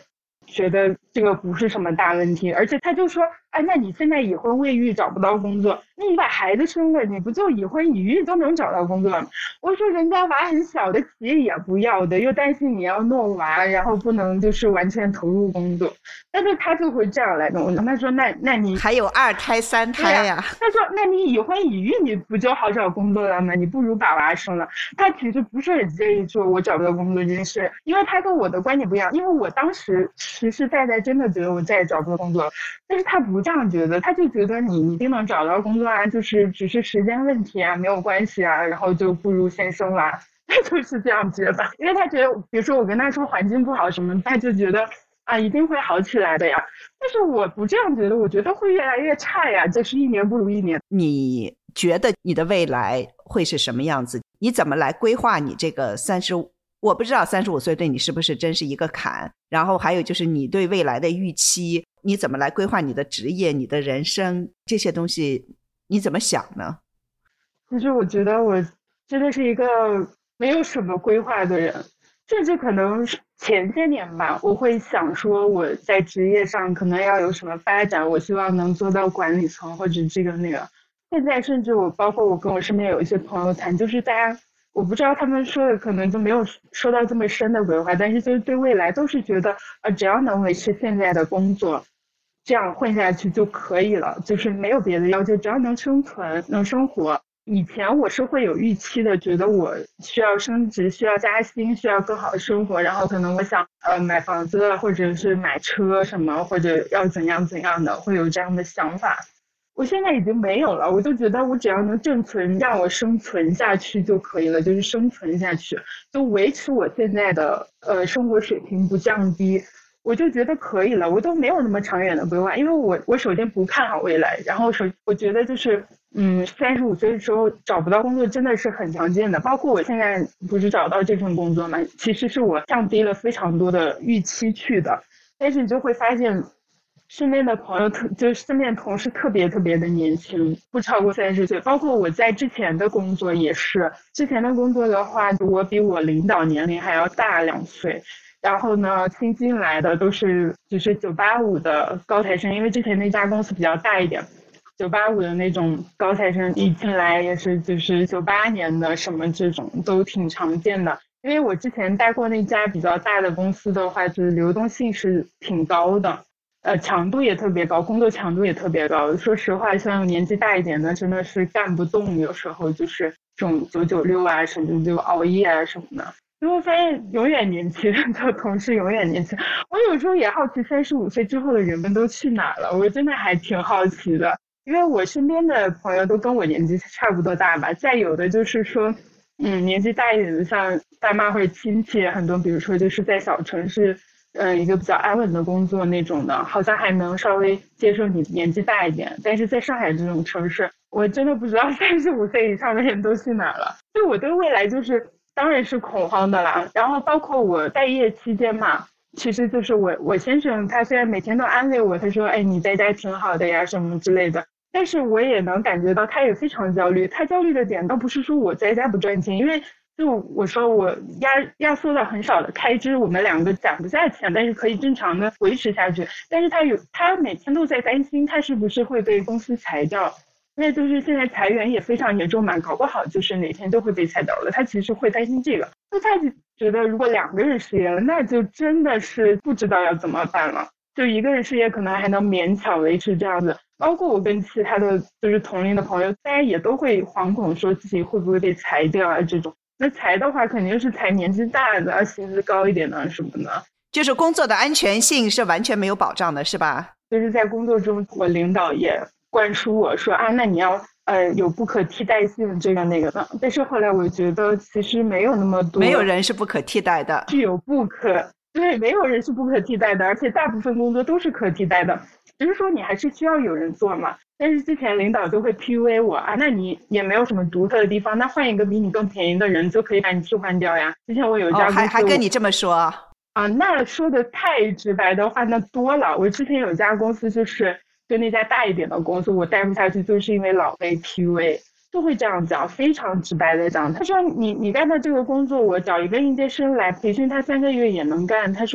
觉得这个不是什么大问题，而且他就说，哎，那你现在已婚未育找不到工作，那你把孩子生了，你不就已婚已育都能找到工作吗？我说人家娃很小的企业也不要的，又担心你要弄娃，然后不能就是完全投入工作，但是他就会这样来跟我说，他说那那你还有二胎三胎呀、啊， 他说那你已婚已育你不就好找工作了吗？你不如把娃生了。他其实不是很介意说我找不到工作这件事，因为他跟我的观点不一样，因为我当时实实在在真的觉得我再也找不到工作了，但是他不这样觉得，他就觉得你一定能找到工作啊，就是只是时间问题啊，没有关系啊，然后就不如先生娃，他就是这样觉得，因为他觉得比如说我跟他说环境不好什么，他就觉得啊一定会好起来的呀，但是我不这样觉得，我觉得会越来越差呀，就是一年不如一年。 你觉得你的未来会是什么样子？你怎么来规划你这个三十五？我不知道三十五岁对你是不是真是一个坎，然后还有就是你对未来的预期，你怎么来规划你的职业、你的人生，这些东西你怎么想呢？ 其实我觉得我真的是一个没有什么规划的人，甚至可能前些年吧，我会想说我在职业上可能要有什么发展，我希望能做到管理层或者这个那个。现在甚至我包括我跟我身边有一些朋友谈，就是大家我不知道他们说的可能就没有说到这么深的规划，但是就是对未来都是觉得呃只要能维持现在的工作这样混下去就可以了，就是没有别的要求，只要能生存能生活。以前我是会有预期的，觉得我需要升职，需要加薪，需要更好的生活，然后可能我想呃买房子或者是买车什么，或者要怎样怎样的，会有这样的想法。我现在已经没有了，我就觉得我只要能正存，让我生存下去就可以了，就是生存下去，就维持我现在的呃生活水平不降低，我就觉得可以了。我都没有那么长远的规划，因为我我首先不看好未来，然后首我觉得就是嗯三十五岁的时候找不到工作真的是很常见的，包括我现在不是找到这份工作嘛，其实是我降低了非常多的预期去的，但是你就会发现身边的朋友特就是身边的同事特别特别的年轻，不超过三十岁，包括我在之前的工作也是，之前的工作的话我比我领导年龄还要大两岁，然后呢新进来的都是就是九八五的高材生，因为之前那家公司比较大一点，九八五的那种高材生一进来也是就是九八年的什么这种都挺常见的。因为我之前待过那家比较大的公司的话，就是流动性是挺高的，呃，强度也特别高，工作强度也特别高。说实话，像年纪大一点的，真的是干不动，有时候就是这种九九六啊，甚至就熬夜啊什么的。因为发现永远年轻的同事永远年轻，我有时候也好奇，三十五岁之后的人们都去哪了？我真的还挺好奇的，因为我身边的朋友都跟我年纪差不多大吧，再有的就是说，嗯，年纪大一点的，像爸妈或者亲戚，很多比如说就是在小城市。呃，一个比较安稳的工作那种的，好像还能稍微接受你年纪大一点。但是在上海这种城市，我真的不知道三十五岁以上的人都去哪了。就我对未来就是当然是恐慌的啦。然后包括我待业期间嘛，其实就是我我先生他虽然每天都安慰我，他说哎你在家挺好的呀什么之类的，但是我也能感觉到他也非常焦虑。他焦虑的点倒不是说我在家不赚钱，因为就我说我压压缩了很少的开支，我们两个攒不下钱，但是可以正常的维持下去。但是他有他每天都在担心他是不是会被公司裁掉，因为就是现在裁员也非常严重嘛，搞不好就是哪天就会被裁掉了。他其实会担心这个，那他就觉得如果两个人失业了，那就真的是不知道要怎么办了。就一个人失业可能还能勉强维持这样子，包括我跟其他的就是同龄的朋友，大家也都会惶恐说自己会不会被裁掉啊这种。那裁的话肯定是裁年纪大的，薪资高一点的什么的， 就是工作的安全性是完全没有保障的，是吧？ 就是在工作中我领导也灌输我说啊，那你要呃有不可替代性这个那个的。但是后来我觉得其实没有那么多， 没有人是不可替代的， 具有不可对，没有人是不可替代的，而且大部分工作都是可替代的，只是说你还是需要有人做嘛。但是之前领导就会 P U A 我啊，那你也没有什么独特的地方，那换一个比你更便宜的人就可以把你替换掉呀。之前我有一家公司、哦、 还还跟你这么说啊？那说的太直白的话那多了。我之前有一家公司就是就那家大一点的公司，我待不下去就是因为老被 P U A， 就会这样讲，非常直白的讲。他说你你干的这个工作，我找一个应届生来培训他三个月也能干。他说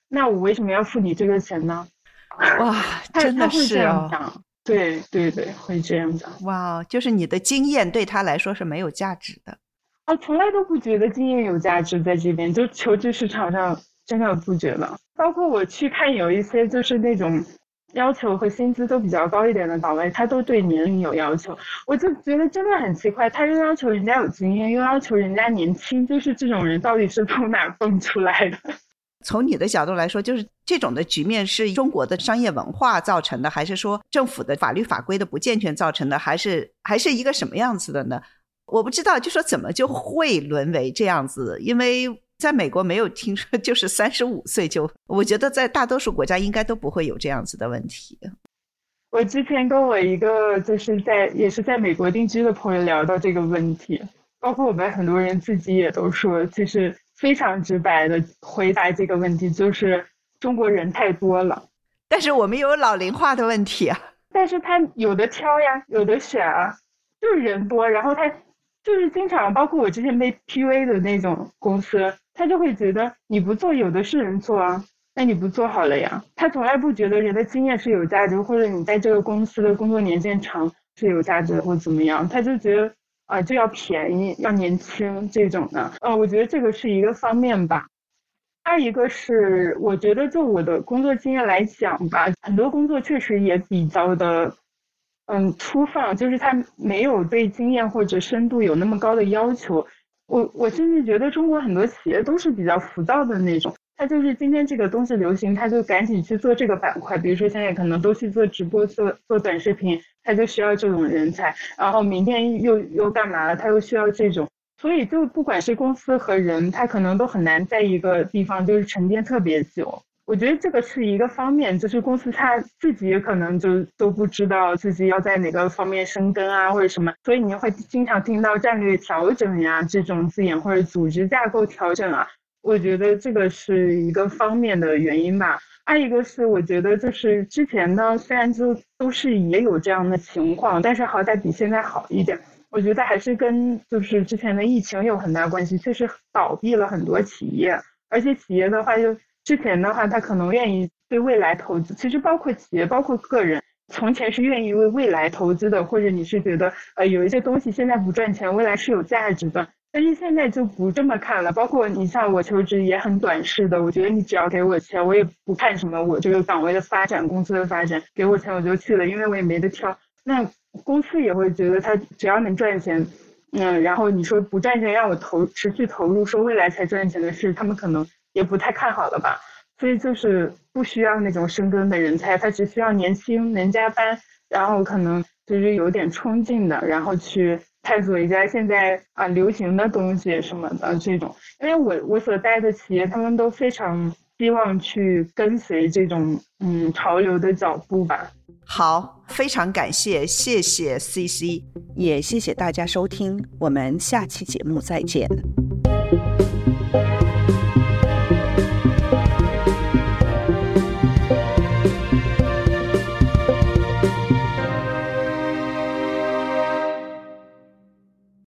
那我为什么要付你这个钱呢？ 哇，真的是哦。 对对对，会这样讲。 哇，就是你的经验对他来说是没有价值的。 啊，从来都不觉得经验有价值，在这边就求职市场上真的不觉得。包括我去看有一些就是那种要求和薪资都比较高一点的岗位，他都对年龄有要求，我就觉得真的很奇怪，他又要求人家有经验，又要求人家年轻，就是这种人到底是从哪蹦出来的？ 从你的角度来说，就是这种的局面是中国的商业文化造成的，还是说政府的法律法规的不健全造成的，还是还是一个什么样子的呢？我不知道，就说怎么就会沦为这样子，因为在美国没有听说就是三十五岁就，我觉得在大多数国家应该都不会有这样子的问题。 我之前跟我一个就是在也是在美国定居的朋友聊到这个问题，包括我们很多人自己也都说，其实非常直白的回答这个问题，就是中国人太多了， 但是我们有老龄化的问题啊。 但是他有的挑呀，有的选啊，就是人多，然后他就是经常，包括我之前被 P U A 的那种公司，他就会觉得你不做，有的是人做啊，那你不做好了呀。他从来不觉得人的经验是有价值，或者你在这个公司的工作年限长是有价值或怎么样，他就觉得啊、呃，就要便宜，要年轻这种的。呃，我觉得这个是一个方面吧。二一个是，我觉得就我的工作经验来讲吧，很多工作确实也比较的，嗯，粗放，就是他没有对经验或者深度有那么高的要求。我我甚至觉得中国很多企业都是比较浮躁的那种，他就是今天这个东西流行，他就赶紧去做这个板块，比如说现在可能都去做直播、做做短视频，他就需要这种人才，然后明天又又干嘛了，他又需要这种。所以就不管是公司和人，他可能都很难在一个地方就是沉淀特别久。我觉得这个是一个方面，就是公司他自己也可能就都不知道自己要在哪个方面深耕啊，或者什么，所以你会经常听到战略调整呀这种字眼，或者组织架构调整啊。我觉得这个是一个方面的原因吧。二一个是我觉得就是之前呢，虽然就都是也有这样的情况，但是好歹比现在好一点。我觉得还是跟就是之前的疫情有很大关系，确实倒闭了很多企业，而且企业的话就之前的话他可能愿意对未来投资，其实包括企业包括个人从前是愿意为未来投资的，或者你是觉得呃有一些东西现在不赚钱，未来是有价值的，但是现在就不这么看了。包括你像我求职也很短视的，我觉得你只要给我钱，我也不看什么我这个岗位的发展公司的发展，给我钱我就去了，因为我也没得挑。那公司也会觉得他只要能赚钱，嗯，然后你说不赚钱让我投持续投入说未来才赚钱的事，他们可能也不太看好了吧。所以就是不需要那种深耕的人才，他只需要年轻能加班，然后可能就是有点冲劲的，然后去探索一下现在啊流行的东西什么的这种。因为我我所待的企业他们都非常希望去跟随这种嗯潮流的脚步吧。 好，非常感谢，谢谢 C C， 也谢谢大家收听，我们下期节目再见。